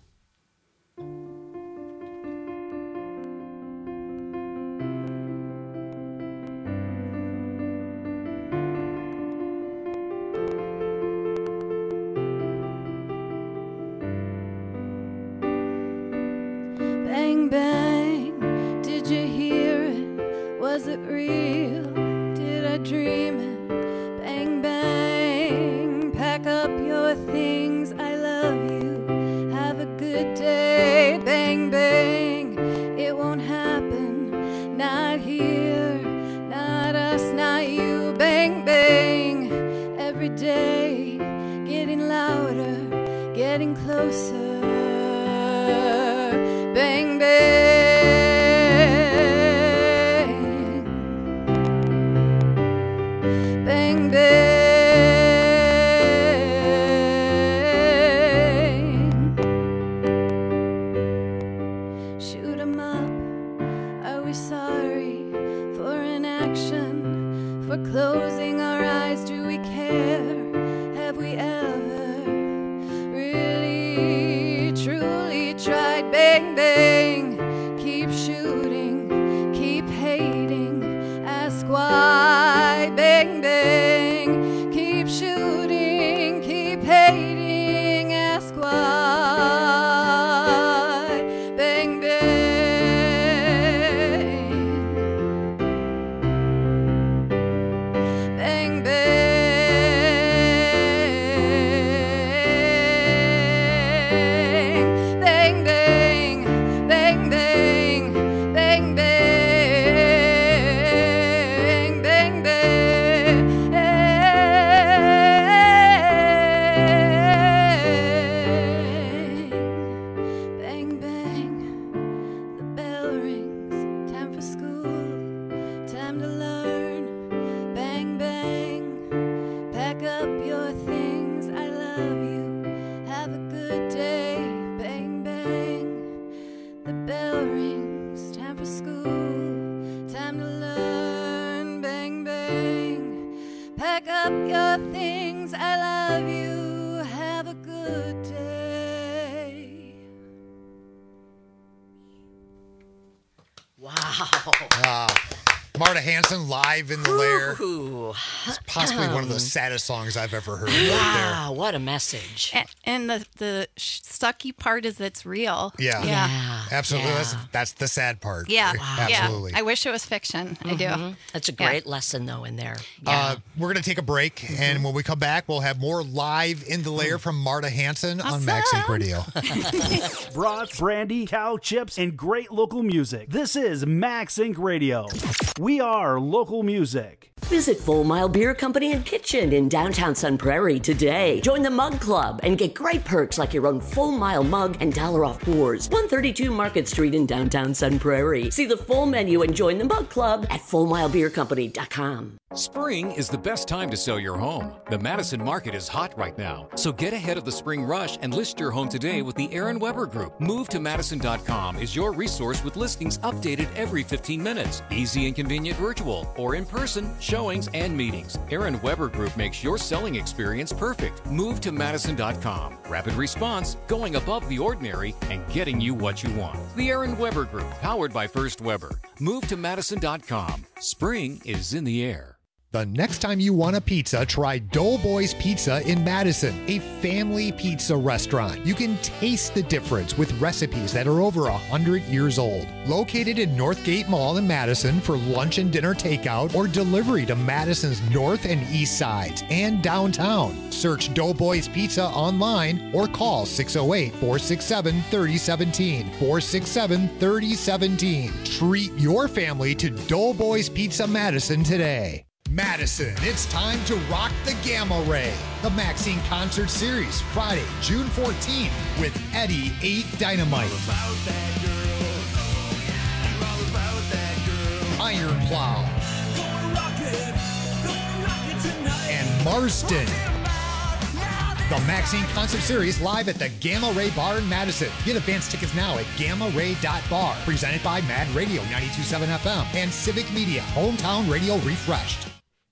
[SPEAKER 15] Bang, bang, did you hear it? Was it real? Did I dream it? Bang, bang, pack up your things. I love you. Have a good day. Bang, bang, it won't happen. Not here, not us, not you. Bang, bang, every day, getting louder, getting closer. Bang, bang, bang, bang. Shoot 'em up. Are we sorry for inaction? hating, ask why. Bang, bang. Bang, bang. Bang, bang. Bang, bang. Bang, bang. Bang, bang. Bang, bang, the bell rings. Time for school, time to learn. Bang, bang, pack up your things. I love you, have a good day. Bang, bang, the bell rings. Time for school, time to learn. Bang, bang, pack up your things. I love you, have a good day.
[SPEAKER 13] Wow.
[SPEAKER 11] Wow. Marta Hanson live in the lair.
[SPEAKER 13] Ooh.
[SPEAKER 11] It's possibly one of the saddest songs I've ever heard. Right
[SPEAKER 13] Wow, what a message.
[SPEAKER 14] And, and the the sh- sucky part is it's real.
[SPEAKER 11] there. Yeah.
[SPEAKER 14] Yeah.
[SPEAKER 11] Absolutely.
[SPEAKER 13] Yeah.
[SPEAKER 11] That's, that's the sad part.
[SPEAKER 14] Yeah.
[SPEAKER 11] Absolutely.
[SPEAKER 14] Yeah. I wish it was fiction. I do.
[SPEAKER 13] Mhm. That's a
[SPEAKER 14] Yeah.
[SPEAKER 13] great lesson, though, in there.
[SPEAKER 11] Uh, we're going to take a break, and when we come back, we'll have more live in the lair from Marta Hanson on MaxSync Radio.
[SPEAKER 16] Brats, brandy, cow chips, and great local music. This is MaxSync Radio. We are local music.
[SPEAKER 17] Visit Full Mile Beer Company and Kitchen in downtown Sun Prairie today. Join the Mug Club and get great perks like your own Full Mile mug and dollar off pours. one thirty-two Market Street in downtown Sun Prairie. See the full menu and join the Mug Club at full mile beer company dot com.
[SPEAKER 18] Spring is the best time to sell your home. The Madison market is hot right now, so get ahead of the spring rush and list your home today with the Aaron Weber Group. Move to Madison dot com is your resource with listings updated every fifteen minutes. Easy and convenient virtual or in person showings and meetings. Aaron Weber Group makes your selling experience perfect. Move to Madison dot com. Rapid response, going above the ordinary, and getting you what you want. The Aaron Weber Group, powered by First Weber. Move to Madison dot com. Spring is in the air.
[SPEAKER 11] The next time you want a pizza, try Doughboys Pizza in Madison, a family pizza restaurant. You can taste the difference with recipes that are over one hundred years old. Located in Northgate Mall in Madison for lunch and dinner takeout or delivery to Madison's north and east sides and downtown. Search Doughboys Pizza online or call six oh eight, four six seven, three oh one seven, four six seven, three oh one seven. Treat your family to Doughboys Pizza Madison today. Madison, it's time to rock the Gamma Ray. The MaxSync Concert Series, Friday, June fourteenth, with Eddie eight Dynamite. Iron Plow. And Marston. The MaxSync Concert Series live at the Gamma Ray Bar in Madison. Get advance tickets now at gamma ray dot bar. Presented by Mad Radio ninety-two point seven F M and Civic Media, Hometown Radio Refreshed.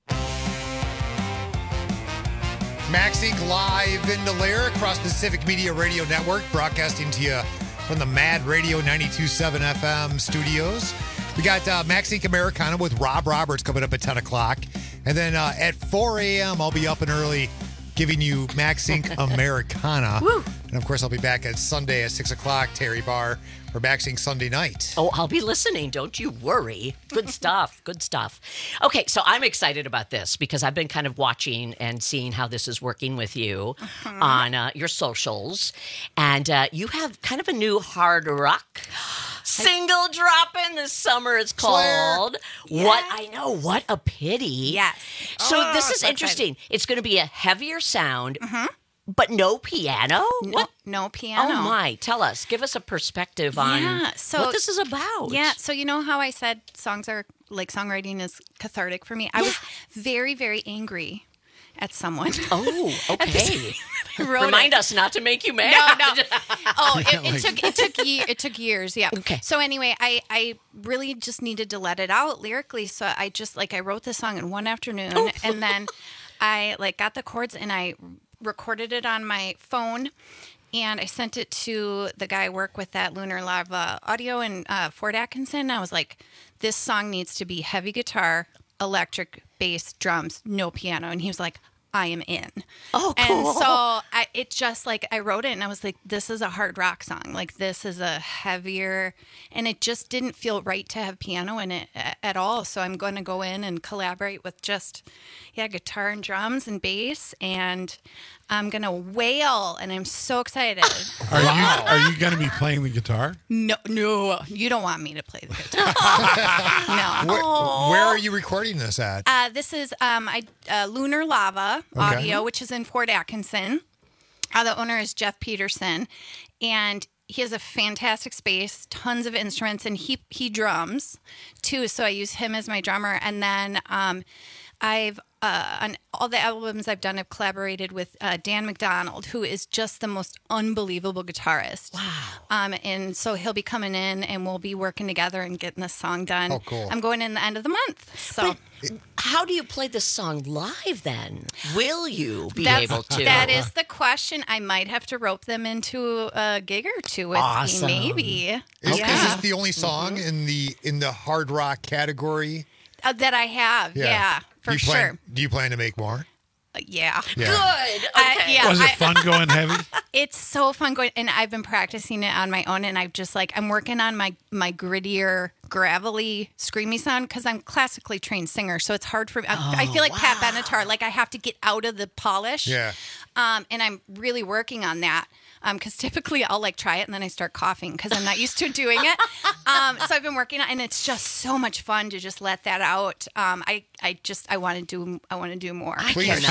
[SPEAKER 11] MaxSync live in the lair across the Civic Media Radio Network, broadcasting to you from the Mad Radio ninety-two point seven F M studios. We got uh, MaxSync Americana with Rob Roberts coming up at ten o'clock. And then uh, at four a.m., I'll be up and early giving you MaxSync Americana.
[SPEAKER 13] Woo.
[SPEAKER 11] And of course, I'll be back at Sunday at six o'clock, Terry Bar, for MaxSync Sunday night.
[SPEAKER 13] Oh, I'll be listening. Don't you worry. Good stuff. Good stuff. Okay, so I'm excited about this because I've been kind of watching and seeing how this is working with you
[SPEAKER 14] Uh-huh.
[SPEAKER 13] on uh, your socials. And uh, you have kind of a new hard rock single dropping this summer. It's called
[SPEAKER 14] Yeah.
[SPEAKER 13] What I Know. What a Pity.
[SPEAKER 14] Yes.
[SPEAKER 13] So
[SPEAKER 14] Oh,
[SPEAKER 13] this is
[SPEAKER 14] so
[SPEAKER 13] interesting. It's going to be a heavier sound.
[SPEAKER 14] Mhm.
[SPEAKER 13] But no piano?
[SPEAKER 14] No,
[SPEAKER 13] What?
[SPEAKER 14] no piano.
[SPEAKER 13] Oh, my. Tell us. Give us a perspective on
[SPEAKER 14] Yeah, so-
[SPEAKER 13] what this is about.
[SPEAKER 14] Yeah, so you know how I said songs are like songwriting is cathartic for me? I was very, very angry at someone.
[SPEAKER 13] Oh, okay.
[SPEAKER 14] I wrote
[SPEAKER 13] Remind
[SPEAKER 14] it.
[SPEAKER 13] us not to make you mad.
[SPEAKER 14] No, no. Oh, it, it
[SPEAKER 13] Like-
[SPEAKER 14] took it took ye- it took years. Yeah.
[SPEAKER 13] Okay.
[SPEAKER 14] So anyway, I I really just needed to let it out lyrically. So I just like I wrote the song in one afternoon,
[SPEAKER 13] Oh.
[SPEAKER 14] and then I like got the chords and I recorded it on my phone. And I sent it to the guy I work with at Lunar Lava Audio in uh, Fort Atkinson. I was like, this song needs to be heavy guitar, electric, bass, drums, no piano. And he was like, I am in.
[SPEAKER 13] Oh,
[SPEAKER 14] And
[SPEAKER 13] cool.
[SPEAKER 14] so I, it just like, I wrote it and I was like, this is a hard rock song. Like, this is a heavier, and it just didn't feel right to have piano in it a- at all. So I'm going to go in and collaborate with just, yeah, guitar and drums and bass. And I'm going to wail, and I'm so excited.
[SPEAKER 12] Are you are you going to be playing the guitar?
[SPEAKER 14] No, no, you don't want me to play the guitar. No.
[SPEAKER 11] Where, where are you recording this at?
[SPEAKER 14] Uh, this is um, I, uh, Lunar Lava
[SPEAKER 11] Okay.
[SPEAKER 14] Audio, which is in Fort Atkinson. Uh, the owner is Jeff Peterson, and he has a fantastic space, tons of instruments, and he he drums too. So I use him as my drummer, and then um, I've uh, on all the albums I've done, I've collaborated with uh, Dan McDonald, who is just the most unbelievable guitarist. Wow! Um, and so he'll be coming in, and we'll be working together and getting this song done.
[SPEAKER 13] Oh, cool.
[SPEAKER 14] I'm going in the end of the month. So.
[SPEAKER 13] But how do you play this song live then? Will you be
[SPEAKER 14] That's,
[SPEAKER 13] able to?
[SPEAKER 14] That is the question. I might have to rope them into a gig or two with
[SPEAKER 13] Awesome.
[SPEAKER 14] me, maybe.
[SPEAKER 11] Is,
[SPEAKER 14] Yeah.
[SPEAKER 11] is this the only song in the in the hard rock category?
[SPEAKER 14] Uh, that I have, yeah, for
[SPEAKER 11] do you plan,
[SPEAKER 14] sure.
[SPEAKER 11] Do you plan to make more?
[SPEAKER 14] Uh, yeah.
[SPEAKER 11] Yeah.
[SPEAKER 14] Good. Okay. yeah,
[SPEAKER 12] Was it
[SPEAKER 14] I-
[SPEAKER 12] fun going heavy?
[SPEAKER 14] It's so fun going, and I've been practicing it on my own, and I've just like I'm working on my my grittier, gravelly, screamy sound because I'm classically trained singer, so it's hard for me. I, I feel like Pat Benatar, like I have to get out of the polish.
[SPEAKER 11] Yeah.
[SPEAKER 14] Um, and I'm really working on that. Um, because typically I'll like try it and then I start coughing because I'm not used to doing it. Um, so I've been working on, and it's just so much fun to just let that out. Um, I, I just I want to do I want to do more.
[SPEAKER 11] Please.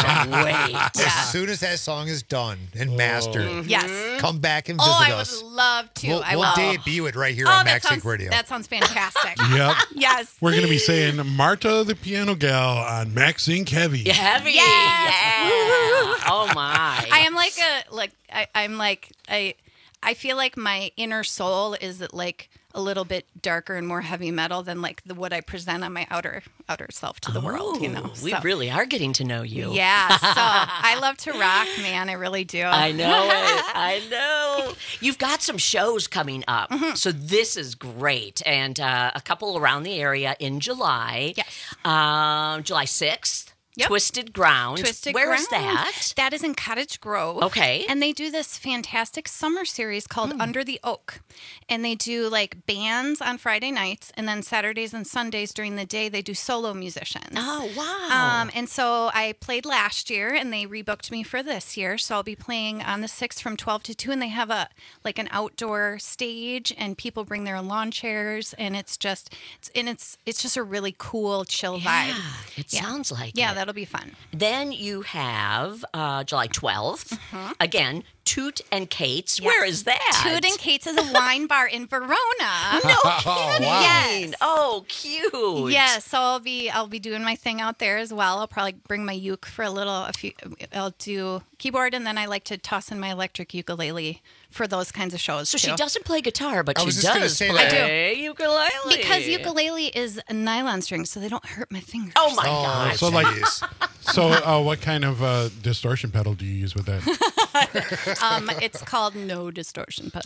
[SPEAKER 11] As soon as that song is done and mastered,
[SPEAKER 14] Mhm. Yes.
[SPEAKER 11] come back and visit
[SPEAKER 14] Oh, I
[SPEAKER 11] us.
[SPEAKER 14] would love to.
[SPEAKER 11] We'll,
[SPEAKER 14] I
[SPEAKER 11] we'll
[SPEAKER 14] will.
[SPEAKER 11] debut it right here
[SPEAKER 14] oh,
[SPEAKER 11] on
[SPEAKER 14] that
[SPEAKER 11] Maxink
[SPEAKER 14] sounds,
[SPEAKER 11] Radio.
[SPEAKER 14] That sounds fantastic.
[SPEAKER 12] Yep.
[SPEAKER 14] Yes.
[SPEAKER 12] We're going to be saying Marta the Piano Gal on Max Inc Heavy.
[SPEAKER 13] Heavy.
[SPEAKER 14] Yes.
[SPEAKER 13] Yeah. Oh my.
[SPEAKER 14] I am like a like I, I'm like I I feel like my inner soul is like a little bit darker and more heavy metal than like the what I present on my outer outer self to the world, you know.
[SPEAKER 13] We
[SPEAKER 14] So-
[SPEAKER 13] really are getting to know you.
[SPEAKER 14] Yeah, so I love to rock, man. I really do.
[SPEAKER 13] I know it. I know. You've got some shows coming up.
[SPEAKER 14] Mm-hmm.
[SPEAKER 13] So this is great. And uh, a couple around the area in July.
[SPEAKER 14] Yes.
[SPEAKER 13] Um, July sixth.
[SPEAKER 14] Yep.
[SPEAKER 13] Twisted Ground.
[SPEAKER 14] Twisted
[SPEAKER 13] Where
[SPEAKER 14] Ground.
[SPEAKER 13] is that?
[SPEAKER 14] That is in Cottage Grove.
[SPEAKER 13] Okay.
[SPEAKER 14] And they do this fantastic summer series called Under the Oak. And they do like bands on Friday nights, and then Saturdays and Sundays during the day they do solo musicians.
[SPEAKER 13] Oh, wow.
[SPEAKER 14] Um, and so I played last year, and they rebooked me for this year. So I'll be playing on the sixth from twelve to two, and they have a like an outdoor stage, and people bring their lawn chairs, and it's just it's and it's it's just a really cool, chill
[SPEAKER 13] Yeah,
[SPEAKER 14] vibe.
[SPEAKER 13] it sounds like
[SPEAKER 14] yeah,
[SPEAKER 13] it.
[SPEAKER 14] that'll be fun.
[SPEAKER 13] Then you have uh, July twelfth. Again, Toot and Kate's.
[SPEAKER 14] Mm-hmm. Yes.
[SPEAKER 13] Where is that?
[SPEAKER 14] Toot and Kate's is a wine bar in Verona.
[SPEAKER 13] No
[SPEAKER 11] Oh,
[SPEAKER 13] kidding.
[SPEAKER 11] wow.
[SPEAKER 14] Yes.
[SPEAKER 13] Oh, cute.
[SPEAKER 14] Yes, so I'll be I'll be doing my thing out there as well. I'll probably bring my uke for a little. A few, I'll do keyboard, and then I like to toss in my electric ukulele for those kinds of shows.
[SPEAKER 13] So
[SPEAKER 14] too.
[SPEAKER 13] she doesn't play guitar, but
[SPEAKER 11] I
[SPEAKER 13] she
[SPEAKER 11] was just gonna
[SPEAKER 13] does
[SPEAKER 11] say
[SPEAKER 13] play
[SPEAKER 11] that.
[SPEAKER 13] ukulele.
[SPEAKER 14] because ukulele is a nylon string, so they don't hurt my fingers.
[SPEAKER 13] Oh my
[SPEAKER 11] Oh,
[SPEAKER 13] gosh.
[SPEAKER 12] So like,
[SPEAKER 11] jeez.
[SPEAKER 12] so uh, what kind of uh, distortion pedal do you use with that?
[SPEAKER 14] um, it's called no distortion pedal.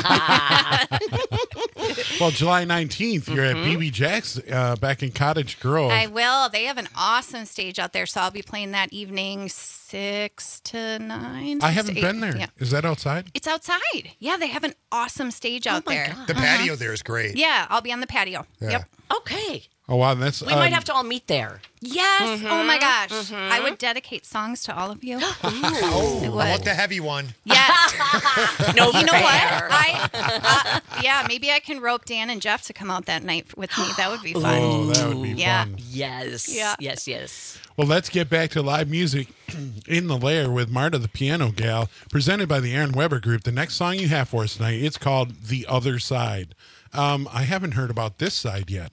[SPEAKER 12] Well, July nineteenth, you're at B B Jack's uh, back in Cottage Grove.
[SPEAKER 14] I will. They have an awesome stage out there, so I'll be playing that evening, six to nine.
[SPEAKER 12] I
[SPEAKER 14] six
[SPEAKER 12] haven't
[SPEAKER 14] to
[SPEAKER 12] been
[SPEAKER 14] eight.
[SPEAKER 12] there.
[SPEAKER 14] Yeah.
[SPEAKER 12] Is that outside?
[SPEAKER 14] It's outside. Yeah, they have an awesome stage out
[SPEAKER 13] my
[SPEAKER 14] there.
[SPEAKER 13] God.
[SPEAKER 11] The patio there is great.
[SPEAKER 14] Yeah, I'll be on the patio.
[SPEAKER 11] Yeah.
[SPEAKER 14] Yep.
[SPEAKER 13] Okay.
[SPEAKER 12] Oh wow, that's
[SPEAKER 13] We might
[SPEAKER 12] um,
[SPEAKER 13] have to all meet there.
[SPEAKER 14] Yes. Oh
[SPEAKER 13] Mm-hmm.
[SPEAKER 14] my gosh. I would dedicate songs to all of you.
[SPEAKER 11] Oh,
[SPEAKER 14] I
[SPEAKER 11] I
[SPEAKER 14] would.
[SPEAKER 11] want the heavy one.
[SPEAKER 14] Yes.
[SPEAKER 13] No
[SPEAKER 14] You know what?
[SPEAKER 13] fair.
[SPEAKER 14] I uh, yeah, maybe I can rope Dan and Jeff to come out that night with me. That would be fun.
[SPEAKER 12] Oh, that would be
[SPEAKER 14] Yeah.
[SPEAKER 12] fun.
[SPEAKER 13] Yes.
[SPEAKER 14] Yeah.
[SPEAKER 13] Yes, yes.
[SPEAKER 12] Well, let's get back to live music in the lair with Marta the Piano Gal, presented by the Aaron Weber Group. The next song you have for us tonight, it's called The Other Side. Um, I haven't heard about this side yet.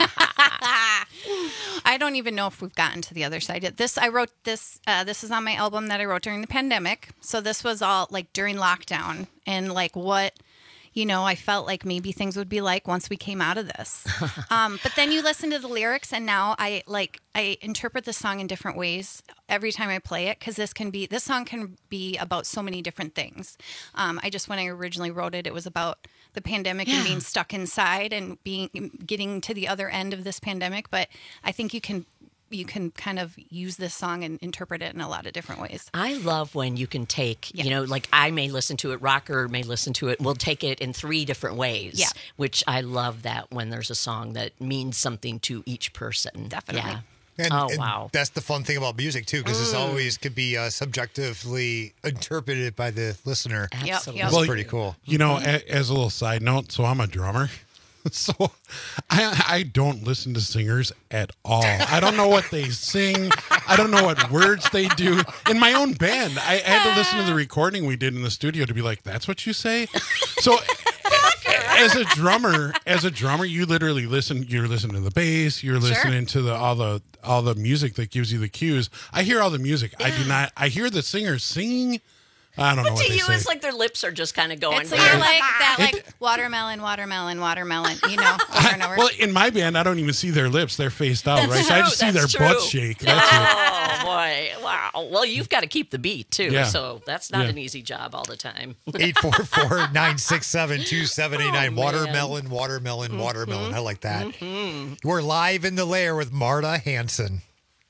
[SPEAKER 14] I don't even know if we've gotten to the other side yet. This I wrote this. Uh, this is on my album that I wrote during the pandemic. So this was all like during lockdown and like what, you know, I felt like maybe things would be like once we came out of this. um, but then you listen to the lyrics, and now I like I interpret the song in different ways every time I play it, because this can be this song can be about so many different things. Um, I just when I originally wrote it, it was about the pandemic
[SPEAKER 13] Yeah.
[SPEAKER 14] and being stuck inside and being getting to the other end of this pandemic. But I think you can you can kind of use this song and interpret it in a lot of different ways.
[SPEAKER 13] I love when you can take, yeah. you know, like I may listen to it, Rocker may listen to it, we'll take it in three different ways,
[SPEAKER 14] yeah.
[SPEAKER 13] which I love that when there's a song that means something to each person.
[SPEAKER 14] Definitely.
[SPEAKER 13] Yeah.
[SPEAKER 11] And,
[SPEAKER 13] oh,
[SPEAKER 11] and
[SPEAKER 13] wow.
[SPEAKER 11] That's the fun thing about music, too, because
[SPEAKER 13] mm.
[SPEAKER 11] this always could be uh, subjectively interpreted by the listener.
[SPEAKER 13] Absolutely.
[SPEAKER 11] That's
[SPEAKER 12] well,
[SPEAKER 11] pretty cool.
[SPEAKER 12] You know, a, as a little side note, so I'm a drummer. So I, I don't listen to singers at all. I don't know what they sing. I don't know what words they do. In my own band, I, I had to listen to the recording we did in the studio to be like, that's what you say? So as a drummer, as a drummer, you literally listen, you're listening to the bass, you're listening
[SPEAKER 14] sure.
[SPEAKER 12] to the all the all the music that gives you the cues. I hear all the music. Yeah. I do not I hear the singers singing. I don't
[SPEAKER 13] but
[SPEAKER 12] know what
[SPEAKER 13] to
[SPEAKER 12] they
[SPEAKER 13] you,
[SPEAKER 12] say.
[SPEAKER 13] it's like their lips are just kind of going.
[SPEAKER 14] It's like, you're like that, like watermelon, watermelon, watermelon. You know, over and over.
[SPEAKER 12] Well, in my band, I don't even see their lips; they're faced out,
[SPEAKER 13] That's
[SPEAKER 12] right?
[SPEAKER 13] True,
[SPEAKER 12] So I just see their
[SPEAKER 13] true.
[SPEAKER 12] butt shake. That's
[SPEAKER 13] oh boy! Wow. Well, you've got to keep the beat too,
[SPEAKER 12] Yeah.
[SPEAKER 13] so that's not
[SPEAKER 12] Yeah.
[SPEAKER 13] an easy job all the time.
[SPEAKER 11] eight four four, nine six seven, two seven eight nine.
[SPEAKER 13] Oh,
[SPEAKER 11] Watermelon, watermelon, watermelon.
[SPEAKER 13] Mm-hmm.
[SPEAKER 11] I like that.
[SPEAKER 13] Mm-hmm.
[SPEAKER 11] We're live in the lair with Marta Hanson.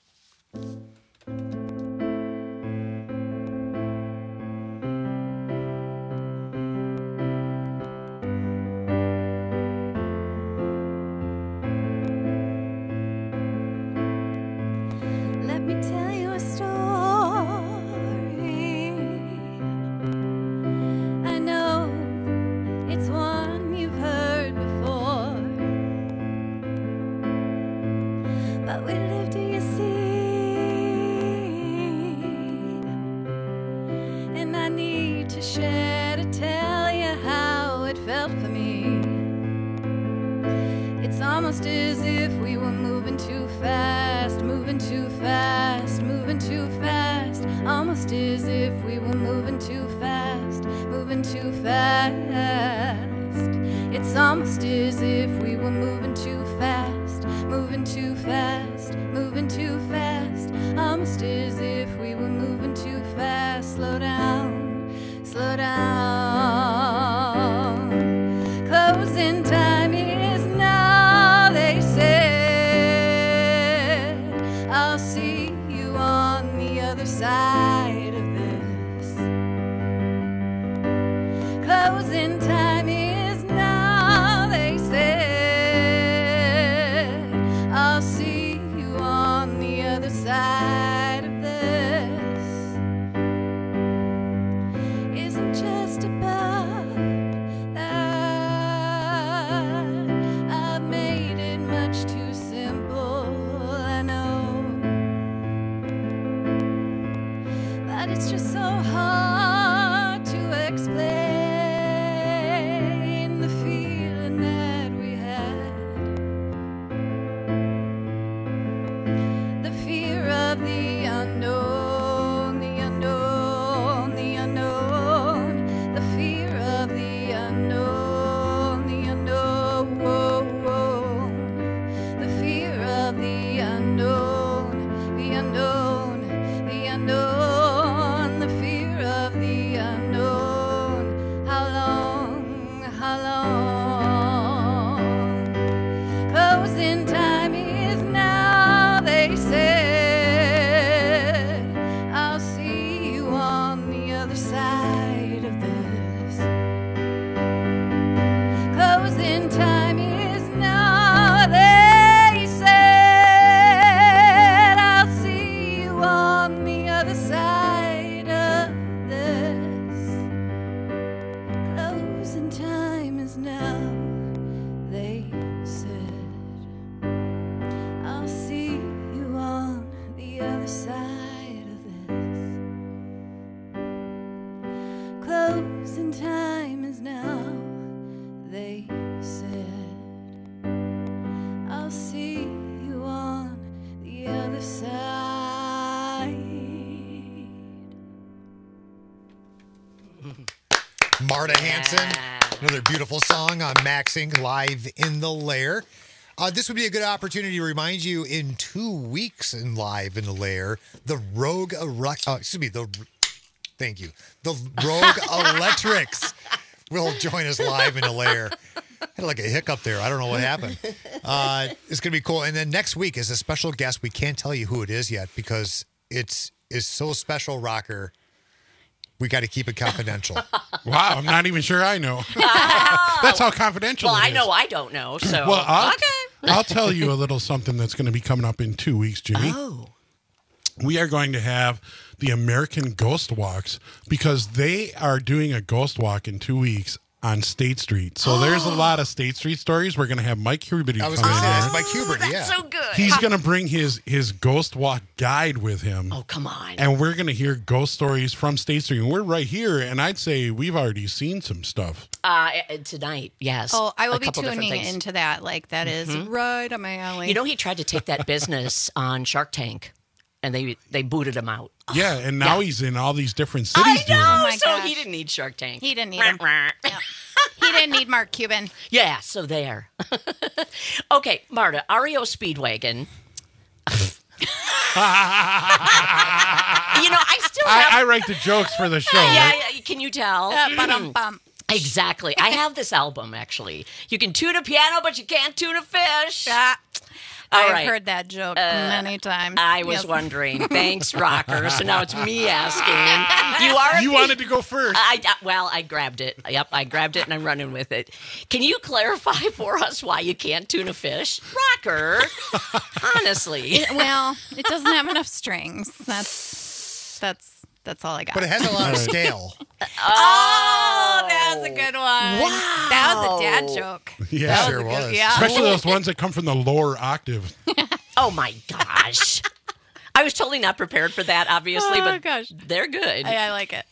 [SPEAKER 15] Let me tell you a story. I know it's one you've heard before, but we live, do you see? And I need to share to tell you how it felt for me. It's almost as if we were moving too fast, moving too fast, moving too fast. Almost as if we were moving too fast, moving too fast. It's almost as if we were moving too fast, moving too fast, moving too fast. Almost as if we were moving too fast. Slow down, slow down. Closing time is now, they said. I'll see you on the other side of this. Closing time is now, they said. I'll see you on the other side of this. Isn't just about that. I've made it much too simple, I know, but it's just so hard to explain the feeling that we had, the fear of the unknown, the unknown, the unknown, the fear of the unknown, the unknown, the fear of the unknown, the unknown, the unknown, the fear of the unknown. How long, how long? Closing time is now, they said. I'll see you on the other side of this. Closing time is now, they said. I'll see you on the other side of this. Closing time is now, they said. I'll see you on the other side of this. Closing time is now, they said. I'll see you on the other side.
[SPEAKER 11] Marta Hanson, another beautiful song on Maxing live in the lair. Uh, this would be a good opportunity to remind you in two weeks in live in the lair, the Rogue, Eru- uh, excuse me, the, thank you, the Rogue Electrics will join us live in the lair. Had like a hiccup there. I don't know what happened. Uh, it's going to be cool. And then next week is a special guest. We can't tell you who it is yet because it's is so special, Rocker. We got to keep it confidential.
[SPEAKER 12] Wow, I'm not even sure I know. That's how confidential
[SPEAKER 13] Well,
[SPEAKER 12] it
[SPEAKER 13] I
[SPEAKER 12] is.
[SPEAKER 13] know I don't know. So
[SPEAKER 12] Well, I'll,
[SPEAKER 13] okay.
[SPEAKER 12] I'll tell you a little something that's going to be coming up in two weeks, Jimmy.
[SPEAKER 13] Oh.
[SPEAKER 12] We are going to have the American Ghost Walks because they are doing a ghost walk in two weeks on State Street. So there's a lot of State Street stories. We're going to have Mike Huberty
[SPEAKER 11] I was
[SPEAKER 12] come
[SPEAKER 11] going to
[SPEAKER 12] in
[SPEAKER 11] say,
[SPEAKER 12] there.
[SPEAKER 11] that's Mike Hubert, yeah.
[SPEAKER 13] So good.
[SPEAKER 12] He's going to bring his his ghost walk guide with him.
[SPEAKER 13] Oh, come on.
[SPEAKER 12] And we're going to hear ghost stories from State Street. And we're right here, and I'd say we've already seen some stuff.
[SPEAKER 13] Uh, tonight, yes.
[SPEAKER 14] Oh, I will
[SPEAKER 13] A
[SPEAKER 14] be
[SPEAKER 13] couple different
[SPEAKER 14] tuning
[SPEAKER 13] things.
[SPEAKER 14] into that. Like, that is
[SPEAKER 13] Mhm.
[SPEAKER 14] right up my alley.
[SPEAKER 13] You know, he tried to take that business on Shark Tank, and they they booted him out.
[SPEAKER 12] Yeah, and now
[SPEAKER 13] Yeah.
[SPEAKER 12] he's in all these different cities
[SPEAKER 13] I
[SPEAKER 12] doing
[SPEAKER 13] know.
[SPEAKER 14] Oh my
[SPEAKER 13] so
[SPEAKER 14] gosh.
[SPEAKER 13] he didn't need Shark Tank.
[SPEAKER 14] He didn't need him. Yep. He didn't need Mark Cuban.
[SPEAKER 13] Yeah, so there. Okay, Marta, R E O Speedwagon. You know, I still have.
[SPEAKER 12] I, I write the jokes for the show.
[SPEAKER 13] yeah,
[SPEAKER 12] right?
[SPEAKER 13] yeah, can you tell?
[SPEAKER 14] Uh, ba-dum-bum.
[SPEAKER 13] Exactly. I have this album, actually. You can tune a piano, but you can't tune a fish.
[SPEAKER 14] Ah,
[SPEAKER 13] All
[SPEAKER 14] I've
[SPEAKER 13] right.
[SPEAKER 14] heard that joke
[SPEAKER 13] Uh,
[SPEAKER 14] many times.
[SPEAKER 13] I was
[SPEAKER 14] Yes.
[SPEAKER 13] wondering. Thanks, Rocker. So now it's me asking. You are. a
[SPEAKER 12] You
[SPEAKER 13] pe-
[SPEAKER 12] wanted to go first.
[SPEAKER 13] I, I- well, I grabbed it. Yep, I grabbed it and I'm running with it. Can you clarify for us why you can't tune a fish, Rocker? Honestly.
[SPEAKER 14] It- well, it doesn't have enough strings. That's that's that's all I got.
[SPEAKER 11] But it has a lot of scale.
[SPEAKER 14] Oh, that was a good one.
[SPEAKER 13] Wow.
[SPEAKER 14] That was a dad joke.
[SPEAKER 12] Yeah,
[SPEAKER 14] That
[SPEAKER 11] sure
[SPEAKER 14] a good-
[SPEAKER 11] was.
[SPEAKER 14] Yeah.
[SPEAKER 12] Especially those ones that come from the lower octave.
[SPEAKER 13] Oh my gosh. I was totally not prepared for that, obviously,
[SPEAKER 14] Oh,
[SPEAKER 13] but
[SPEAKER 14] gosh.
[SPEAKER 13] they're good.
[SPEAKER 14] I, I like it.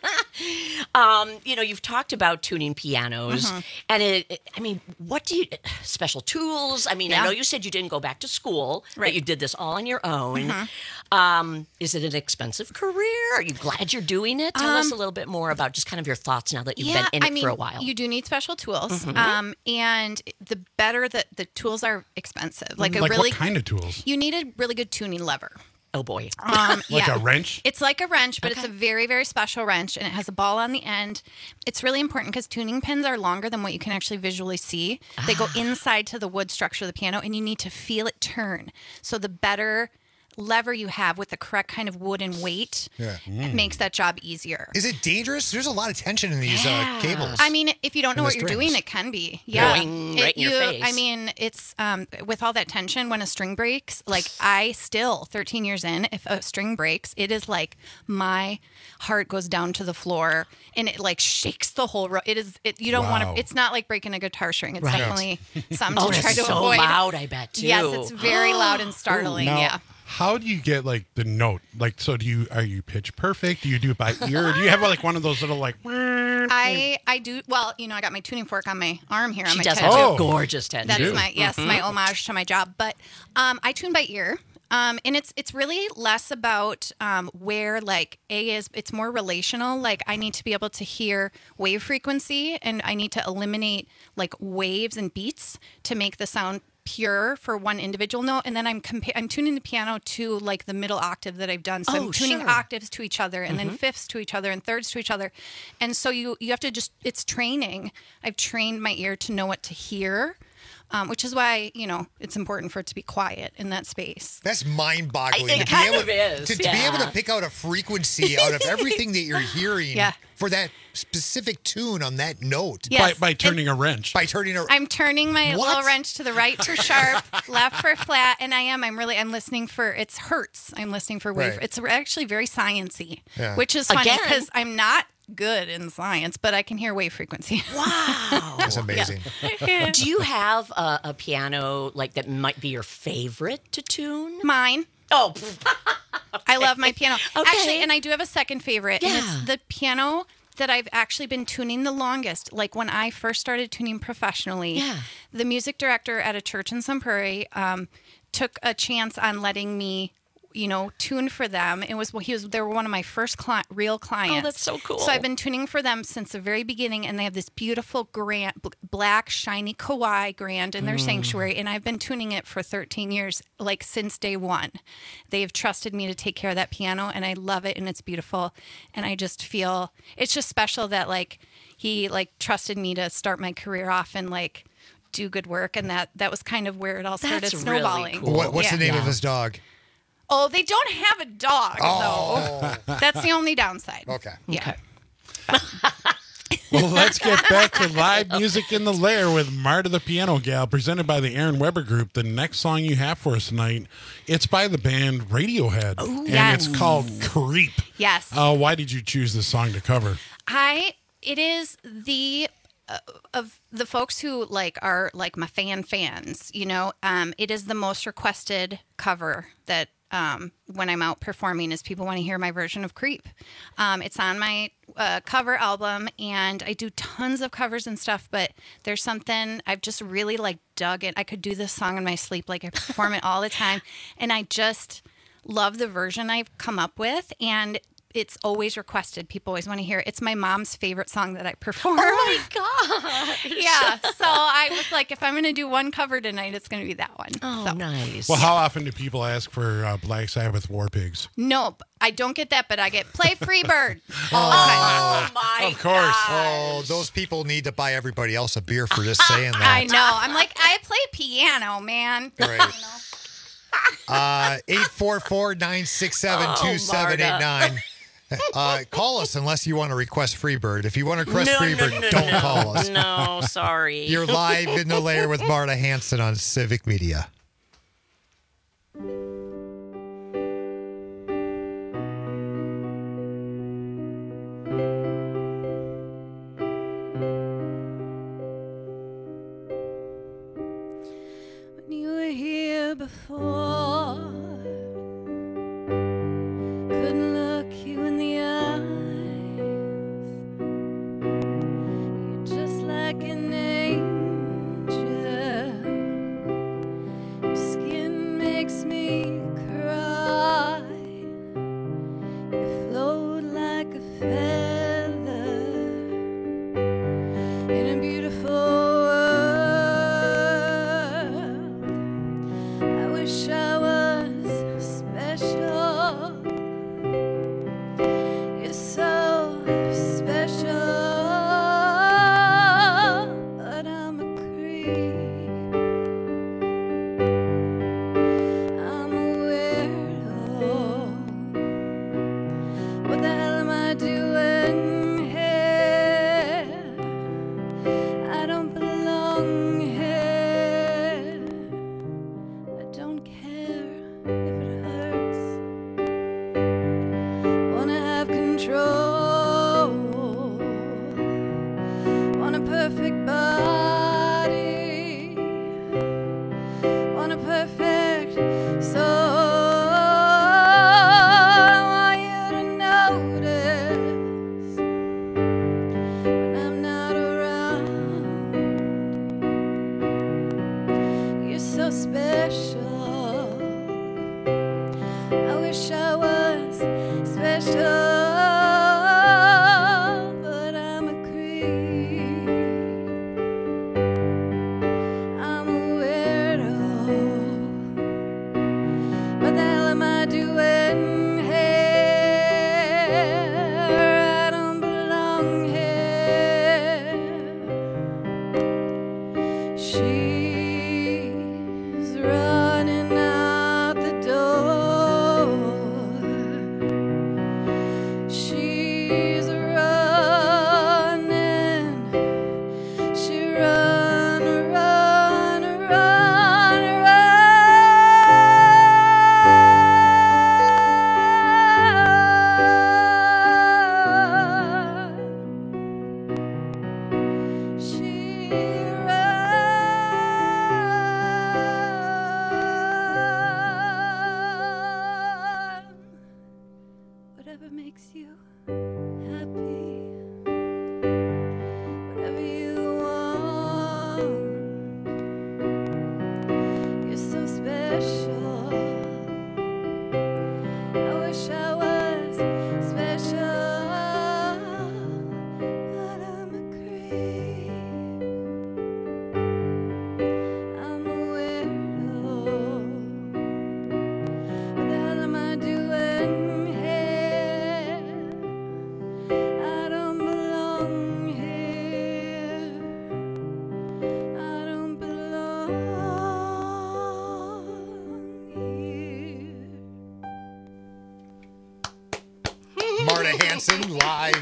[SPEAKER 13] Um, you know, you've talked about tuning pianos,
[SPEAKER 14] Mhm.
[SPEAKER 13] and it, it- I mean, what do you special tools? I mean, I
[SPEAKER 14] Yeah.
[SPEAKER 13] know you said you didn't go back to school,
[SPEAKER 14] Right.
[SPEAKER 13] that you did this all on your own.
[SPEAKER 14] Mhm.
[SPEAKER 13] Um, is it an expensive career? Are you glad you're doing it? Tell us
[SPEAKER 14] Um,
[SPEAKER 13] a little bit more about just kind of your thoughts now that you've
[SPEAKER 14] yeah,
[SPEAKER 13] been in it
[SPEAKER 14] I mean,
[SPEAKER 13] for a while.
[SPEAKER 14] you do need special tools,
[SPEAKER 13] Mhm.
[SPEAKER 14] um, and the better that the tools are expensive. Like a
[SPEAKER 12] Like
[SPEAKER 14] really,
[SPEAKER 12] what kind of tools?
[SPEAKER 14] you need a really good tuning lever.
[SPEAKER 13] Oh boy.
[SPEAKER 14] Um,
[SPEAKER 12] Like
[SPEAKER 14] yeah.
[SPEAKER 12] a wrench?
[SPEAKER 14] It's like a wrench, but it's a very, very special wrench, and it has a ball on the end. It's really important because tuning pins are longer than what you can actually visually see. They go inside to the wood structure of the piano, and you need to feel it turn. So the better lever you have with the correct kind of wood and weight,
[SPEAKER 11] Yeah.
[SPEAKER 14] it makes that job easier.
[SPEAKER 11] Is it dangerous? There's a lot of tension in these uh, cables.
[SPEAKER 14] I mean, if you don't know
[SPEAKER 11] And
[SPEAKER 14] what
[SPEAKER 11] the
[SPEAKER 14] you're
[SPEAKER 11] strings.
[SPEAKER 14] doing, it can be. Yeah.
[SPEAKER 13] Boing,
[SPEAKER 14] It-
[SPEAKER 13] right in your
[SPEAKER 14] you-
[SPEAKER 13] face.
[SPEAKER 14] I mean, it's um, with all that tension when a string breaks, like I still, thirteen years in, if a string breaks, it is like my heart goes down to the floor and it like shakes the whole row. It is, it, you don't want
[SPEAKER 12] Wow.
[SPEAKER 14] to, it's not like breaking a guitar string. It's
[SPEAKER 13] Right.
[SPEAKER 14] definitely something
[SPEAKER 13] Oh,
[SPEAKER 14] to try
[SPEAKER 13] it's
[SPEAKER 14] to
[SPEAKER 13] so
[SPEAKER 14] avoid.
[SPEAKER 13] loud, I bet, too.
[SPEAKER 14] Yes, it's very loud and startling.
[SPEAKER 12] Now,
[SPEAKER 14] Yeah.
[SPEAKER 12] how do you get like the note? Like, so do you, are you pitch perfect? Do you do it by ear? Or do you have like one of those little like,
[SPEAKER 14] I I do well. You know, I got my tuning fork on my arm here. On
[SPEAKER 13] She
[SPEAKER 14] my
[SPEAKER 13] does
[SPEAKER 14] tattoo.
[SPEAKER 13] have
[SPEAKER 12] Oh.
[SPEAKER 13] a gorgeous tattoo.
[SPEAKER 14] That's
[SPEAKER 12] do.
[SPEAKER 14] my yes,
[SPEAKER 13] Mhm.
[SPEAKER 14] my homage to my job. But um, I tune by ear. Um, and it's it's really less about um, where like A is. It's more relational. Like I need to be able to hear wave frequency, and I need to eliminate like waves and beats to make the sound pure for one individual note. And then I'm compa- I'm tuning the piano to like the middle octave that I've done. So
[SPEAKER 13] Oh,
[SPEAKER 14] I'm tuning
[SPEAKER 13] sure.
[SPEAKER 14] octaves to each other, and then fifths to each other, and thirds to each other. And so you you have to just it's training. I've trained my ear to know what to hear. Um, which is why, you know, it's important for it to be quiet in that space.
[SPEAKER 11] That's mind-boggling.
[SPEAKER 13] It
[SPEAKER 11] to be
[SPEAKER 13] kind
[SPEAKER 11] able,
[SPEAKER 13] of is,
[SPEAKER 11] To, to be able
[SPEAKER 13] yeah.
[SPEAKER 11] to pick out a frequency out of everything that you're hearing
[SPEAKER 14] Yeah.
[SPEAKER 11] for that specific tune on that note.
[SPEAKER 14] Yes.
[SPEAKER 12] by, by turning a wrench?
[SPEAKER 11] By turning a...
[SPEAKER 14] I'm turning my
[SPEAKER 11] What?
[SPEAKER 14] little wrench to the right for sharp, left for flat, and I am. I'm really. I'm listening for. It's hertz. I'm listening for wave.
[SPEAKER 11] Right.
[SPEAKER 14] It's actually very sciencey,
[SPEAKER 11] Yeah.
[SPEAKER 14] which is funny
[SPEAKER 13] Again.
[SPEAKER 14] because I'm not good in science, but I can hear wave frequency.
[SPEAKER 13] Wow.
[SPEAKER 11] That's amazing.
[SPEAKER 13] Do you have a, a piano like that might be your favorite to tune?
[SPEAKER 14] Mine.
[SPEAKER 13] Oh,
[SPEAKER 14] I love my piano.
[SPEAKER 13] Okay.
[SPEAKER 14] Actually, and I do have a second favorite, and
[SPEAKER 13] Yeah.
[SPEAKER 14] it's the piano that I've actually been tuning the longest. Like when I first started tuning professionally,
[SPEAKER 13] Yeah.
[SPEAKER 14] the music director at a church in Sun Prairie um, took a chance on letting me, you know, tune for them. It was he was they were one of my first cli- real clients.
[SPEAKER 13] Oh, that's so cool.
[SPEAKER 14] So I've been tuning for them since the very beginning, and they have this beautiful grand, bl- black, shiny Kawai grand in their
[SPEAKER 13] Mm.
[SPEAKER 14] sanctuary, and I've been tuning it for thirteen years, like since day one. They've trusted me to take care of that piano, and I love it, and it's beautiful, and I just feel it's just special that like he like trusted me to start my career off and like do good work, and that that was kind of where it all started
[SPEAKER 13] That's
[SPEAKER 14] snowballing.
[SPEAKER 13] really cool.
[SPEAKER 11] What, what's
[SPEAKER 14] Yeah.
[SPEAKER 11] the name
[SPEAKER 14] Yeah.
[SPEAKER 11] of his dog?
[SPEAKER 14] Oh, they don't have a dog,
[SPEAKER 11] Oh.
[SPEAKER 14] though. That's the only downside.
[SPEAKER 11] Okay.
[SPEAKER 14] Yeah.
[SPEAKER 12] Well, let's get back to live music in the lair with Marta the Piano Gal, presented by the Aaron Weber Group. The next song you have for us tonight, it's by the band Radiohead,
[SPEAKER 14] Ooh,
[SPEAKER 12] and
[SPEAKER 14] yes.
[SPEAKER 12] it's called Creep.
[SPEAKER 14] Yes.
[SPEAKER 12] Uh, why did you choose this song to cover?
[SPEAKER 14] I it is the uh, of the folks who like are like my fan fans, you know, um, it is the most requested cover that um, when I'm out performing is people want to hear my version of Creep. Um, it's on my uh, cover album, and I do tons of covers and stuff, but there's something I've just really like dug it. I could do this song in my sleep, like I perform it all the time, and I just love the version I've come up with, and it's always requested. People always want to hear it. It's my mom's favorite song that I perform.
[SPEAKER 13] Oh my gosh.
[SPEAKER 14] Yeah. So I was like, if I'm going to do one cover tonight, it's going to be that one.
[SPEAKER 13] Oh,
[SPEAKER 14] so.
[SPEAKER 13] nice.
[SPEAKER 12] Well, how often do people ask for uh, Black Sabbath War Pigs?
[SPEAKER 14] Nope. I don't get that, but I get Play Free Bird all the time.
[SPEAKER 13] Oh my
[SPEAKER 12] Of course.
[SPEAKER 13] gosh.
[SPEAKER 11] Oh, those people need to buy everybody else a beer for just saying that.
[SPEAKER 14] I know. I'm like, I play piano, man.
[SPEAKER 11] Right. Uh, eight four four, nine six seven, two seven eight nine. Uh, call us unless you want to request Freebird. If you want to request
[SPEAKER 13] No, no,
[SPEAKER 11] Freebird,
[SPEAKER 13] no,
[SPEAKER 11] don't
[SPEAKER 13] no.
[SPEAKER 11] call us.
[SPEAKER 13] No, sorry.
[SPEAKER 11] You're live in the lair with Marta Hanson on Civic Media.
[SPEAKER 15] When you were here before, couldn't look you in the eyes. You're just like an angel. Your skin makes me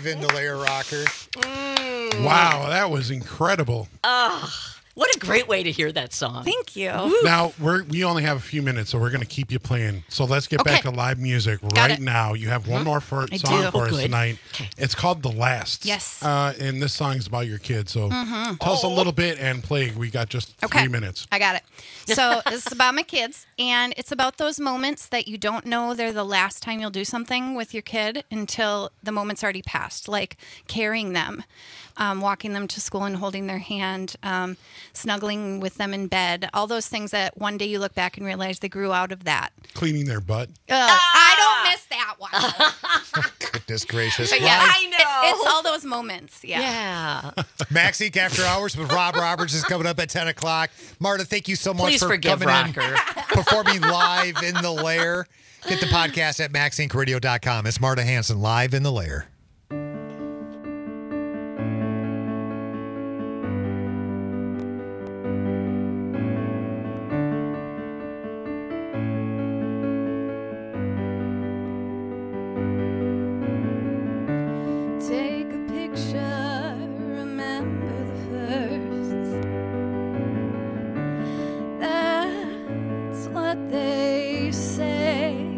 [SPEAKER 11] live in the lair rocker.
[SPEAKER 13] Mm.
[SPEAKER 12] Wow, that was incredible.
[SPEAKER 13] Oh, what a great way to hear that song.
[SPEAKER 14] Thank you.
[SPEAKER 12] Now, we're, we only have a few minutes, so we're going to keep you playing. So let's get
[SPEAKER 14] Okay.
[SPEAKER 12] back to live music
[SPEAKER 14] Got
[SPEAKER 12] right
[SPEAKER 14] it.
[SPEAKER 12] now. You have one
[SPEAKER 14] Mhm.
[SPEAKER 12] more for,
[SPEAKER 14] I
[SPEAKER 12] song
[SPEAKER 14] do.
[SPEAKER 12] for
[SPEAKER 14] Oh,
[SPEAKER 12] us
[SPEAKER 14] good.
[SPEAKER 12] tonight.
[SPEAKER 14] Okay.
[SPEAKER 12] It's called The Last.
[SPEAKER 14] Yes.
[SPEAKER 12] Uh, and this song is about your kid. So
[SPEAKER 14] Mhm.
[SPEAKER 12] tell us a
[SPEAKER 14] Oh.
[SPEAKER 12] little bit and play. We got just
[SPEAKER 14] Okay.
[SPEAKER 12] three minutes.
[SPEAKER 14] I got it. So it's about my kids, and it's about those moments that you don't know they're the last time you'll do something with your kid until the moment's already passed, like carrying them, um, walking them to school and holding their hand, um, snuggling with them in bed, all those things that one day you look back and realize they grew out of that.
[SPEAKER 12] Cleaning their butt.
[SPEAKER 14] Uh, I don't miss that one.
[SPEAKER 11] Goodness gracious.
[SPEAKER 14] But yeah,
[SPEAKER 11] Live-
[SPEAKER 14] I know. It- it's all those moments. Yeah.
[SPEAKER 13] Yeah.
[SPEAKER 11] Max Inc After Hours with Rob Roberts is coming up at ten o'clock. Marta, thank you so much
[SPEAKER 13] Please
[SPEAKER 11] for
[SPEAKER 13] forgive
[SPEAKER 11] coming
[SPEAKER 13] Rocker.
[SPEAKER 11] in, performing live in the lair. Get the podcast at max inc radio dot com. It's Marta Hanson live in the lair.
[SPEAKER 15] Take a picture, remember the firsts. That's what they say.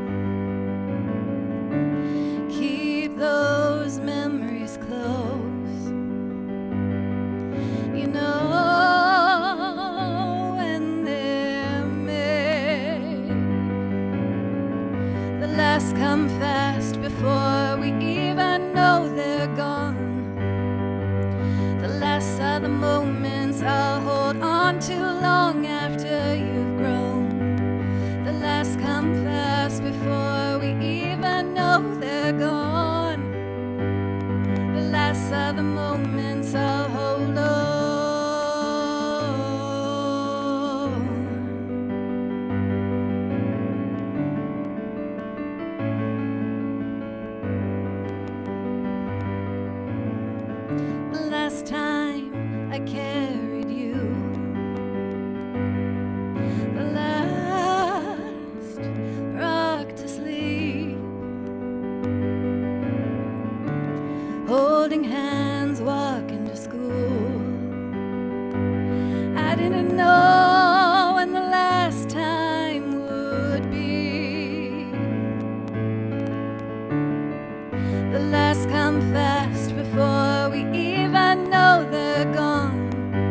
[SPEAKER 15] Keep those memories close. You know when they're made. The last come fast before we even know they're gone. The last are the moments I'll hold on to long after you've grown. The last come fast before we even know they're gone. The last are the moments I'll hold on. The last time I carried you, the last rock to sleep, holding hands, walking to school. I didn't know when the last time would be. The last come fast before we even know they're gone.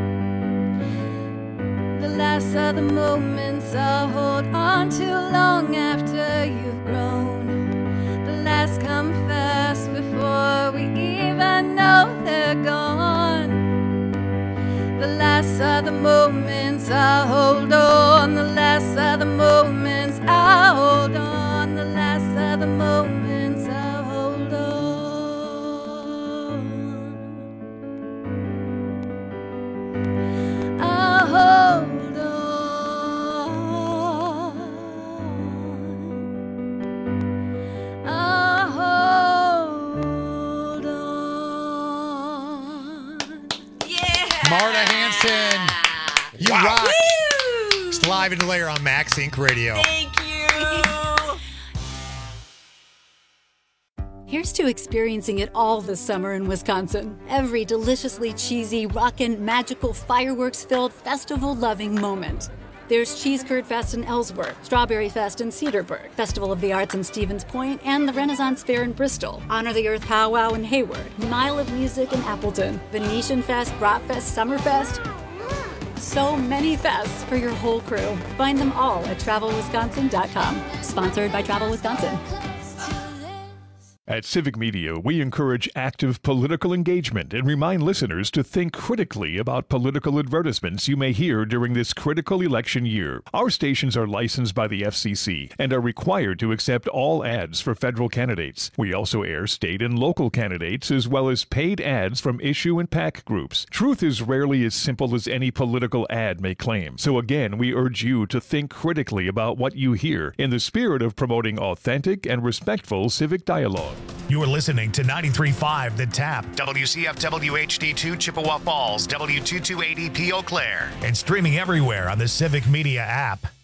[SPEAKER 15] The last are the moments I'll hold on to long after you've grown. The last come fast before we even know they're gone. The last are the moments I'll hold on. The last are the moments I'll hold on. The last are the moments I'll hold on. I'll hold on. I'll hold on.
[SPEAKER 11] Marta Hanson, you rock. It's live in the lair on Max Inc Radio.
[SPEAKER 13] Thank you.
[SPEAKER 19] Here's to experiencing it all this summer in Wisconsin. Every deliciously cheesy, rockin', magical, fireworks-filled, festival-loving moment. There's Cheese Curd Fest in Ellsworth, Strawberry Fest in Cedarburg, Festival of the Arts in Stevens Point, and the Renaissance Fair in Bristol, Honor the Earth Powwow in Hayward, Mile of Music in Appleton, Venetian Fest, Bratfest, Summerfest. So many fests for your whole crew. Find them all at travel wisconsin dot com. Sponsored by Travel Wisconsin.
[SPEAKER 20] At Civic Media, we encourage active political engagement and remind listeners to think critically about political advertisements you may hear during this critical election year. Our stations are licensed by the F C C and are required to accept all ads for federal candidates. We also air state and local candidates as well as paid ads from issue and PAC groups. Truth is rarely as simple as any political ad may claim. So again, we urge you to think critically about what you hear in the spirit of promoting authentic and respectful civic dialogue.
[SPEAKER 2] You are listening to ninety-three point five The Tap,
[SPEAKER 1] W C F W H D two Chippewa Falls, W two two eighty P Eau Claire.
[SPEAKER 2] and streaming everywhere on the Civic Media app.